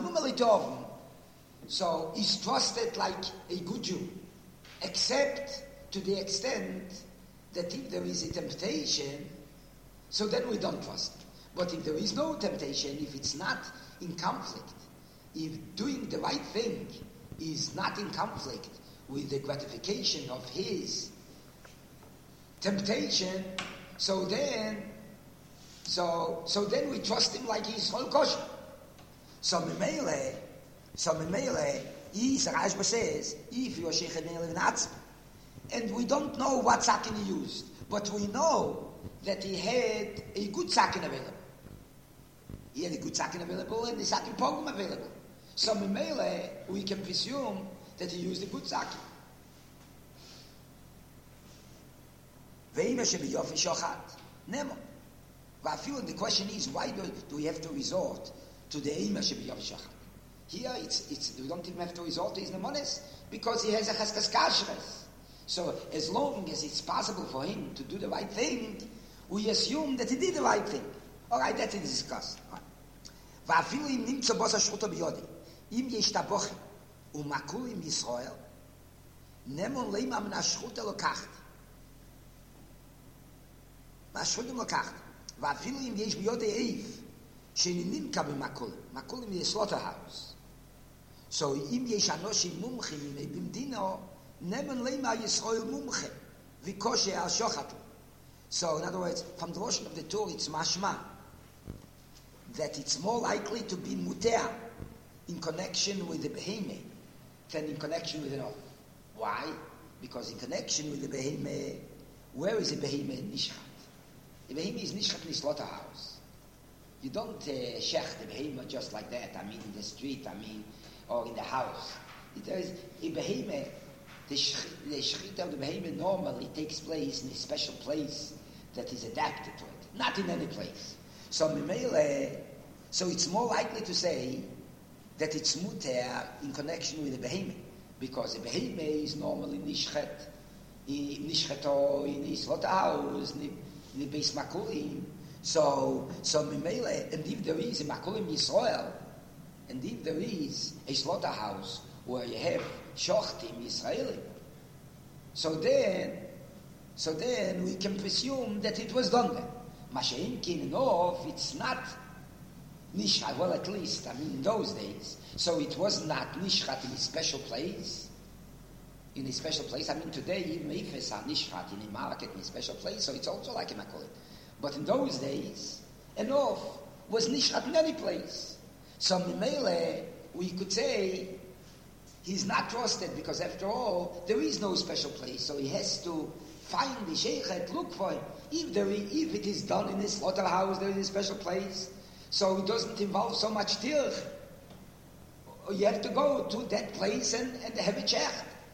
so he's trusted like a good Jew, except to the extent that if there is a temptation, so then we don't trust. But if there is no temptation, if it's not in conflict, if doing the right thing is not in conflict with the gratification of his temptation, so then we trust him like he's whole kosher. So Memele, Rashba says, if you are Sheikh and we don't know what sakin he used, but we know that he had a good sakin available. He had a good sakin available and the sakin pogum available. So Memele, we can presume that he used a good sakin. Ve'ima shebiyofi shochat, nemo. But the question is, why do we have to resort to the Eima Shebiyav Shachat? Here, we don't even have to resort to his Nemones, because he has a Cheskas Kashrez. So, as long as it's possible for him to do the right thing, we assume that he did the right thing. Alright, that is discussed. ואפילו אם נמצא בוס השחוטו ביודי, אם יש תבוכי ומקור עם ישראל, נמון לימה מן השחוטה לוקחת. מהשחוטה לוקחת. ואפילו אם יש ביודי איף, שנמנמקה במקולים. מקולים זה slaughterhouse. So, אם יש אנושים מומחים במדינו, נמון לימה ישראל מומחה, וקושי על שוחט. So, in other words, from the Rosh of the Torah, it's mashma, that it's more likely to be muter in connection with the behemoth than in connection with an off. Why? Because in connection with the behemoth, where is the behemoth nishchat? The behemoth is nishchat in the slaughterhouse. You don't shech the behemoth just like that, in the street, or in the house. There is a behemoth, the shechita of the behemoth normally takes place in a special place that is adapted to it, not in any place. So it's more likely to say that it's muter in connection with the behemoth, because the behemoth is normally nishchet in the slaughterhouse, in the base makulim. So Mimele, and if there is a makulim Yisrael, and if there is a slaughterhouse where you have shochtim Israeli, so then we can presume that it was done there. Masha'inkin, no, if it's not nishchat, well, at least, in those days, so it was not nishchat in a special place. In a special place, today, even if it's a nishchat in a market in a special place, so it's also like a makulim. But in those days, an off was nishchat in any place. So Mimele, we could say, he's not trusted, because after all, there is no special place, so he has to find the sheikhet, look for him. If it is done in a slaughterhouse, there is a special place, so it doesn't involve so much tirch. You have to go to that place and have it checked.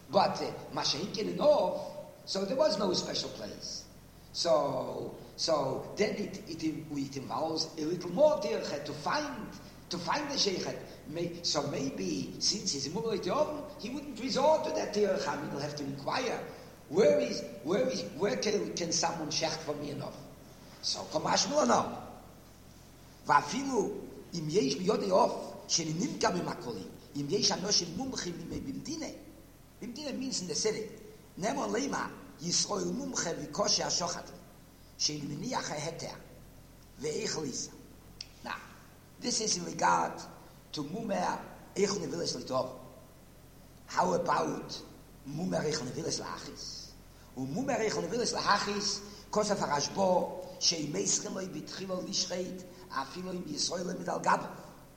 But Mashahikin enough, so there was no special place. So then it involves a little more tirchet to find the sheikhet. So maybe since he's immobile he wouldn't resort to that tirchet. I mean, he'll have to inquire where can someone shecht for me enough. So Kamash will know. Vafilu im yesh biyode off shenim kam makoli im yesh anoshim mumchim bimdine means in the city. Nemo lema Yisroel mumche v'koshe hashochat she'miniach ha'heter ve'echlisa. Now, this is in regard to mumer eich neviles litov. How about mumer eich neviles lachis? Mumer eich neviles lachis kosef harashbo she'imeischem lo'i bitchilo lishreit afilo im Yisroel midal gabo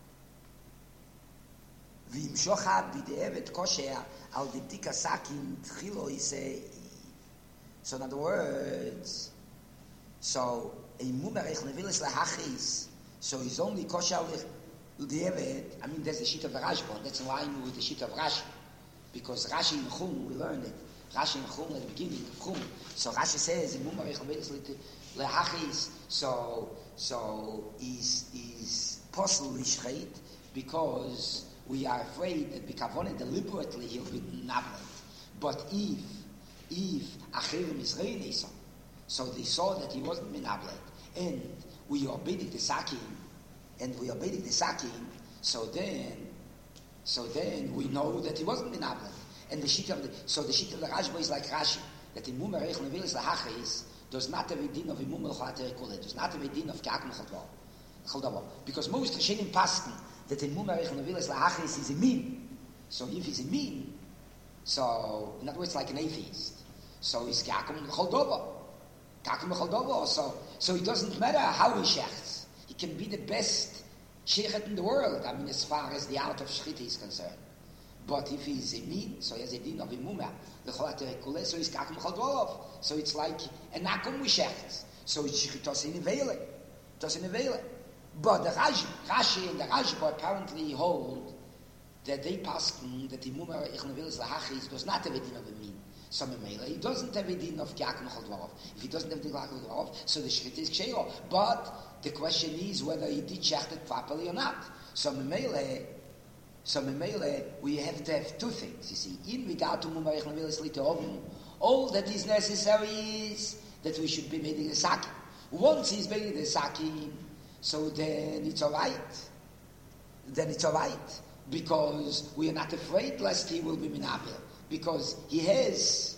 v'im shochat b'de'evet kosher al dibdika sakin tchilo yisei. So in other words, so a mumerich nevilis lahachis, so he's only kosher l'devet. I mean, there's the sheet of the Rashba, that's in line with the sheet of Rashi, because Rashi in Chum, we learned it. Rashi in Chum at the beginning of Chum. So Rashi says in mumerich nevilis lahachis, so is possible lishreit because we are afraid that bikavone deliberately he'll be nablet. But if Achirim Israeli saw, so they saw that he wasn't minablet, and we obeyed the sakim, so then we know that he wasn't minablet. And the sheet of the Rashba is like Rashi, that in Mumer Eich Nevilis Lahachis does not have a din of Imum Elchater Kule, does not have a din of Kakum Chaldavar. Because most Rishonim pasken that in Mumer Eich Nevilis Lahachis is a min. So if he's a min, so in other words, like an atheist. So he's Kakum Chaldavar. So it doesn't matter how he shechts. He can be the best shechet in the world. I mean, as far as the art of shechita is concerned. But if he's a min, so he has a din of imumah, so he's Kakum Chaldavar. So it's like an akum with shechts. So it's shechitos in Vele. But the Rashi and the Rashba apparently hold that they pass that the Mumar Echnevilis Lahachis does not have a din of a min. So he doesn't have a din of Kakum Chaldavar. If he doesn't have a din of Kakum Chaldavar, so the Shechit is Ksheiro. But the question is whether he did shecht it properly or not. So Memele, we have to have two things, you see. In regard to Mumar Echnevilis Litovom, all that is necessary is that we should be making a sakim. Once he's making the sakim, so then it's all right. Because we are not afraid lest he will be minabel, because he has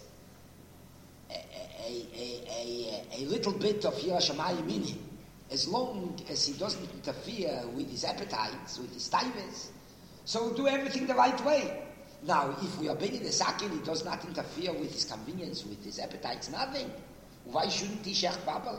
a little bit of Yirah Shamayim in him. As long as he doesn't interfere with his appetites, with his taivas, so do everything the right way. Now, if we obey the sakin, he does not interfere with his convenience, with his appetites, nothing. Why shouldn't he shecht properly?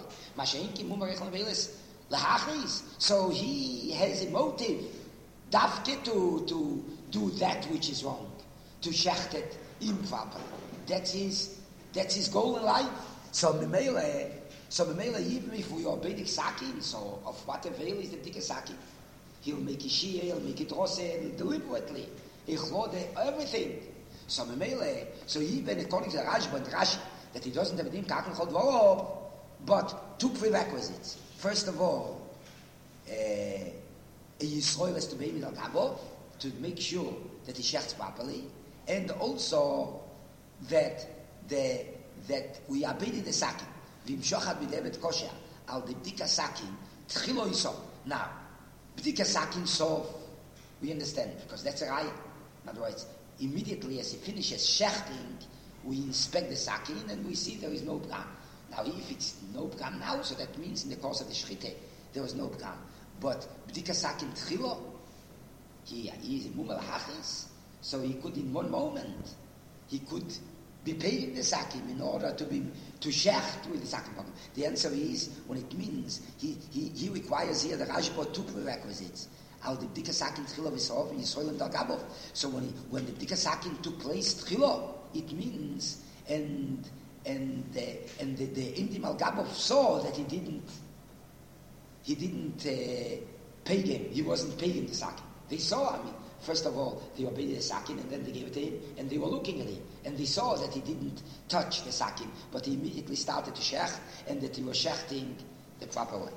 So he has a motive, dafke, to do that which is wrong, to shecht it improperly. That's his goal in life. So memele, even if we obey the sakin, so of what avail is the dike sakin? He'll make it shia, he'll make it roseh, deliberately. Everything. So memele, so even according to the Rashba and Rashi, that he doesn't have a din Kakum Chaldavar, but two prerequisites. First of all, a Yisroel has to be Midal Gabo to make sure that he shechts properly, and also that we are bidding the sakin. V'im shochad b'devet kosher al the b'dika sakin tchilo yisov. Now, b'dika sakin sov, we understand it, because that's a raya. In other words, immediately as he finishes shechting, we inspect the sakin and we see there is no pgam. Now, if it's no pgam now, so that means in the course of the shchite there was no pgam. But b'dika sakin tchilo, he is in mumel hachis, so he could in one moment he could be paying the sakim in order to shecht with the sakim. The answer is, when it means he requires here the Rashba two prerequisites. Al the b'dika sakim tchilo v'sov and Yisroel and Dalgabov. So when the b'dika sakim took place tchilo, it means and the Indim Al-Gabov saw that he didn't pay him. He wasn't paying the sakim. They saw, First of all, they obeyed the sakin, and then they gave it to him, and they were looking at him, and they saw that he didn't touch the sakin, but he immediately started to shech, and that he was shechting the proper way.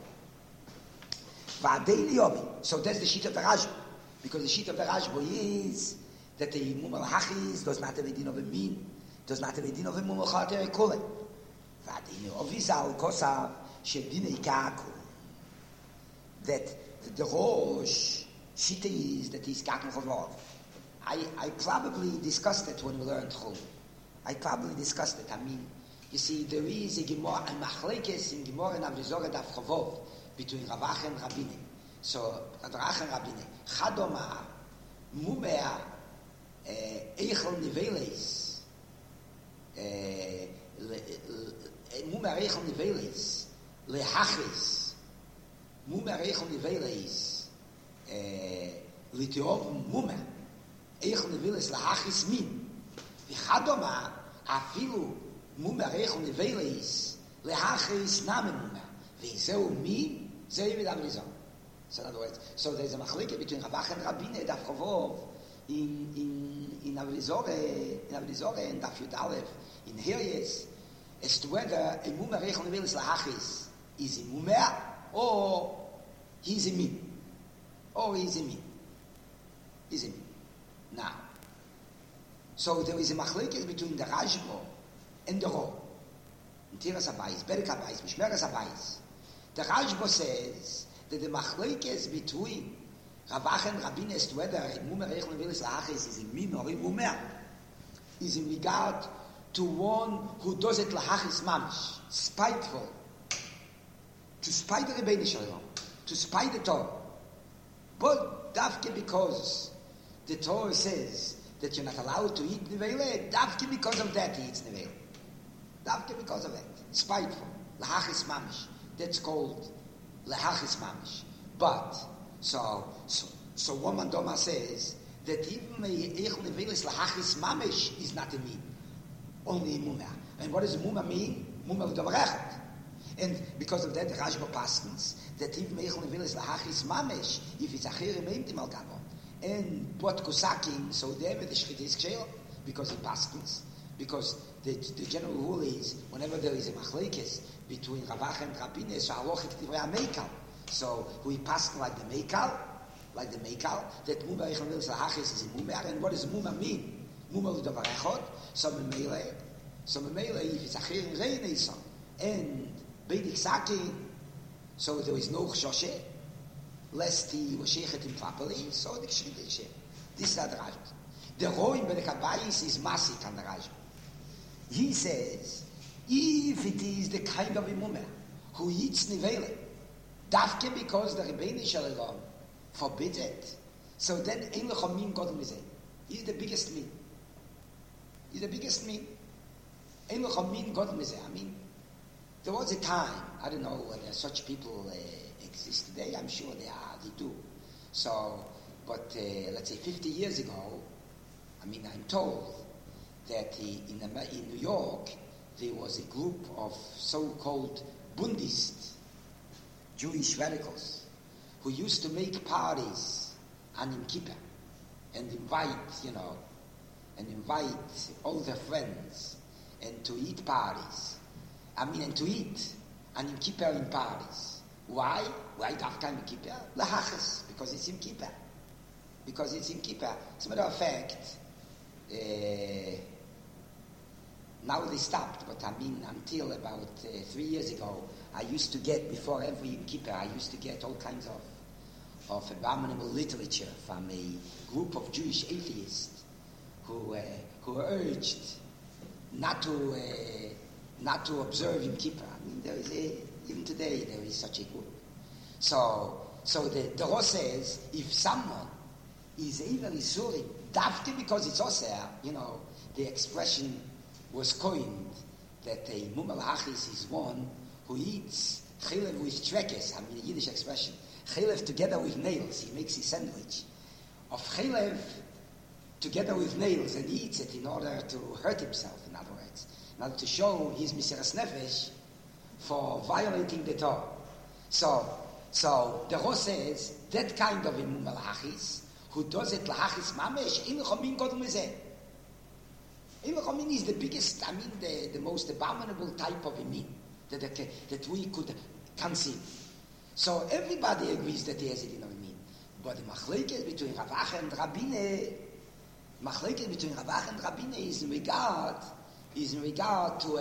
So that's the sheet of the Rashba, because the sheet of the Rashba is that the Mumar Hachis does not have a din of a min, does not have a din of a Mumar Chater Kule. Vadini Ovizal Kosav Shedine Kaku. That the Rosh Shita is that he's Kaku Chavov. I probably discussed it when we learned Chum. I probably discussed it. I mean, you see, there is a Gemara, a Machlekes in Gemara and Avrizorah Daf Chavov between Ravach and Rabine. So, Ravach and Rabine. Chadoma, Mumea, Eichel Niveles, Mumea Eichel Niveles, Lehachis, Mumea Eichel Niveles, Liteov Mumea, Eichel Niveles, Lehachis Min. Chadoma, Afilu, Mumea Eichel Niveles, Lehachis Name Mumea. V'zeu Min, Zeu Vidavrizon. So in other words, so there's a machleke between Ravach and Rabine, Daf Chavov, in Avrizorah and Daf Yud Aleph, in Hiryes, as to whether a Mumar Reichel Nivelis Lahachis is a Mumar, or he's a Min. Or he's a Min. He's a Min. Now, so there is a machleke between the Rashba and the Ro. In Tiras Abayis, Berek Abayis, Mishmeres Abayis. The Rashba says that the machlekes between Ravach and Rabine as to whether a Mumar Reichel Nivelis Lahachis is a Min or a Mumar is in regard to one who does it Lahachis Mamish, spiteful, to spite the Rebbeinu Shalom, to spite the Torah. But Dafke because the Torah says that you're not allowed to eat Nevele, Dafke because of that he eats Nevele. Dafke because of that. Spiteful. Lahachis Mamish. That's called Lahachis Mamish. But, so one Mandoma says that even a Eichel Nevelis Lahachis Mamish is not a Min. Only a Mumah. And what does a Mumah mean? Mumah V'Davarechot. And because of that, the Rashba paskins that even Eichel Nevelis Lahachis Mamish, if it's Achirim Eimtim Al Gabo, and Bot Kosakim, so there the Shchit is Ksheil, because he paskins. Because the general rule is, whenever there is a machlekes between Ravach and Rabine, so halachik divrei ha-meikal. So we pass like the meikal, that Mumar Eichel Nivelis Lahachis is a Mumar, and what does Mumar mean? Mumar V'Davarechot, so Memele, if it's Achir and Rein Eison, and Beidik Saki, so there is no Chshoshe, lest he was sheichet him properly, so the Kshrit is Shem. This is the Rashba. The Roim Berek Abayis is Masik on the Rashba. He says, if it is the kind of a Mumar who eats Nivele, Dafke because the Rebbeinu Shalom forbids it, so then Ein Lecha Min Godel Mizeh. He's the biggest Min. He's the biggest Min. Ein Lecha Min Godel Mizeh. I mean, there was a time, I don't know whether such people exist today, I'm sure they do. So, but let's say 50 years ago, I'm told that in New York, there was a group of so-called Bundist Jewish radicals who used to make parties on Yom Kippur and invite all their friends and to eat parties. And to eat on Yom Kippur in parties. Why? Why Dafka Yom Kippur? Lahachas, because it's Yom Kippur. As a matter of fact, now they stopped, but until about 3 years ago, I used to get, before every Yom Kippur, I used to get all kinds of abominable literature from a group of Jewish atheists who urged not to observe Yom Kippur. Even today there is such a group. So the Rosh says, if someone is either Isuri, Dafke because it's Osir, the expression was coined that a Mumar Lahachis is one who eats Chilev with trekes, a Yiddish expression. Chilev together with nails, he makes his sandwich of Chilev together with nails and he eats it in order to hurt himself, in other words, in order to show his Mesiras Nefesh for violating the Torah. So the Rosh says that kind of a Mumar Lahachis who does it lahachis mamesh, ein chomin godel mezeh. Ein chomin is the biggest, the most abominable type of imin that we could conceive. So everybody agrees that he has it in a imin. But the machlekes between Rav Acha and Rabbine, is in regard to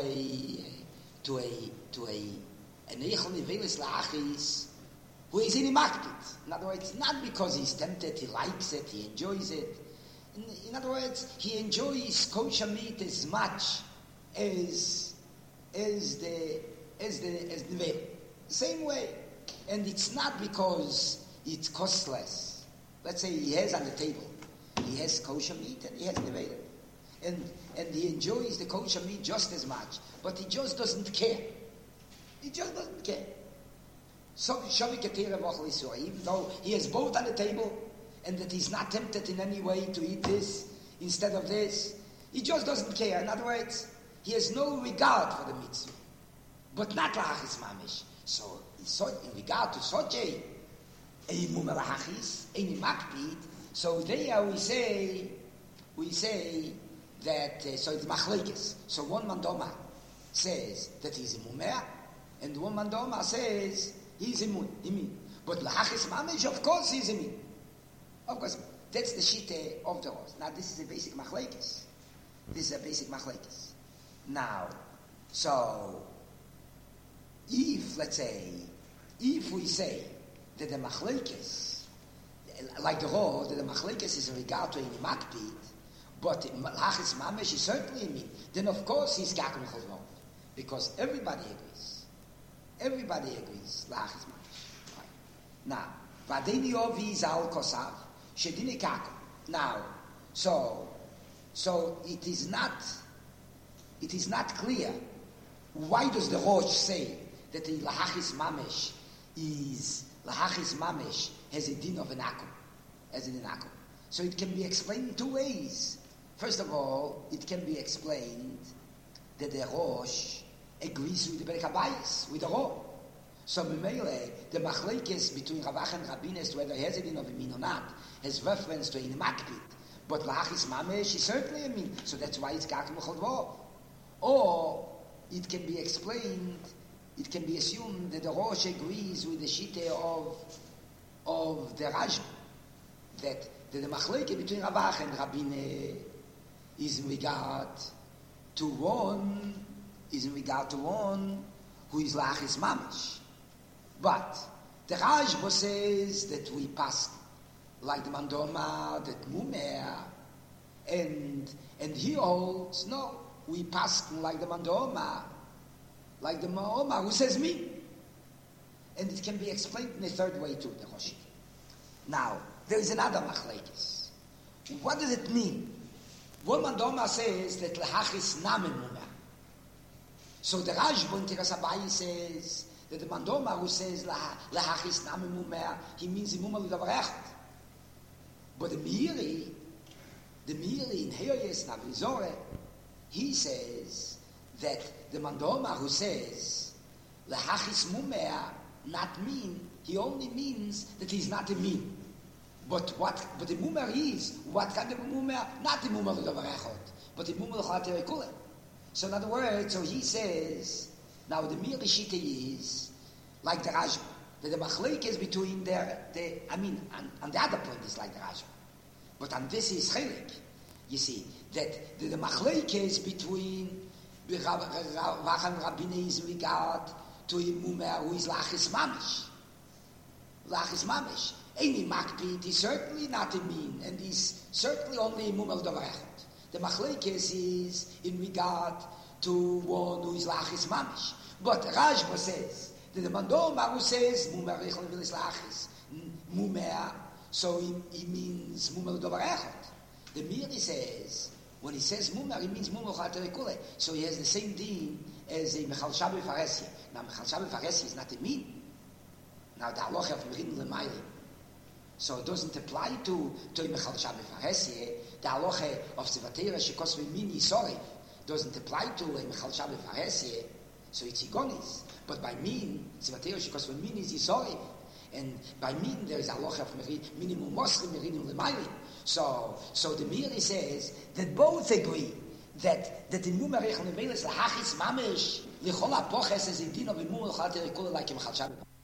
an eichel nivelis lachis who is in a market. In other words, not because he's tempted, he likes it, he enjoys it. In other words, he enjoys kosher meat as much as the veil. Same way. And it's not because it costs less. Let's say he has on the table, he has kosher meat and he has the veil. And he enjoys the kosher meat just as much, but he just doesn't care. He just doesn't care. So even though he has both on the table, and that he's not tempted in any way to eat this instead of this, he just doesn't care. In other words, he has no regard for the mitzvah, but not lahachis mamish. So in regard to soche, any mumalachis, any makpid. So there we say that so it's machlekes. So one mandoma says that he's a mumer, and one mandoma says he's imun. But lahachis mamish, of course, he's imun. Of course, that's the shite of the horse. Now, this is a basic machlekes. Now, so if we say that the machlekes, like the roh, that the machlekes is in regard to any makpid, but lahachis mamish is certainly imun, then of course he's kakum chazon, because everybody agrees lahachis mamish. Right. Now, vadeni ovi zal kosav shedine kakum. Now, so it is not clear why does the Rosh say that the lahachis mamish has a din of an akum, as in an akum. So it can be explained in two ways. First of all, it can be explained that the Rosh agrees with the Berek HaBayis, with the Rosh. So Memele, the machlekes between Rav Acha and Rabbin as to whether he has a din of a min or not, has reference to a makpid. But lahachis mamish is certainly a min, so that's why it's kakum chol. Or it can be explained, it can be assumed that the Rosh agrees with the shite of the Rajah, that the machleke between Rav Acha and Rabbin is in regard to one who is lahachis mamish. But the Rajah says that we pass like the mandoma, that mumer, and he holds no. We pass like the mandoma, who says me. And it can be explained in a third way too, the Rosh. Now, there is another machlekes. What does it mean? One mandoma says that lahachis namen mumer. So the Rashba in Tiras Abayi says that the mandoma who says lahachis namen mumer, he means the mumer l'davarechot. But the Meiri in Heoyes Navizore, he says that the mandoma who says lahachis mumer not mean, he only means that he's not a mean. But the mumer is what kind of mumer? Not the mumer l'davarechot, but the mumer l'chater kule. So in other words, so he says, now the Meiri shita is like the Rashba. That the machlekes between on the other point is like the Rashba. But on this is chelik. You see, that the machlekes between Rav Acha and Rabbin is in regard to a mumer who is lachis mamish. Lachis mamish. Any makpid is certainly not a mean, and is certainly only a mumer d'varechot. The machlekes is in regard to one who is lachis mamish. But Rashba says that the mandoma who says mumer echol v'lis lachis mumer, so he means mumer d'varechot. The Meiri says when he says mumer, he means mumer chater kule. So he has the same din as a mechal shabbos faresia. Now mechal shabbos faresia is not a mean. Now the halacha of merin l'maylim. So it doesn't apply to a mechal shabbos faresia. The halacha of sevatera shekos v'min yisori doesn't apply to a mechal shabbos faresia. So it's igonis. But by mean, sevatera shekos v'min is yisori. And by mean, there is aloha of minimum mosrim, minimum lemayli. So the Meiri says that both agree that the numerich and the meles lahachis mamish lichol apoches is in din of imur chalter kol like im chalshav.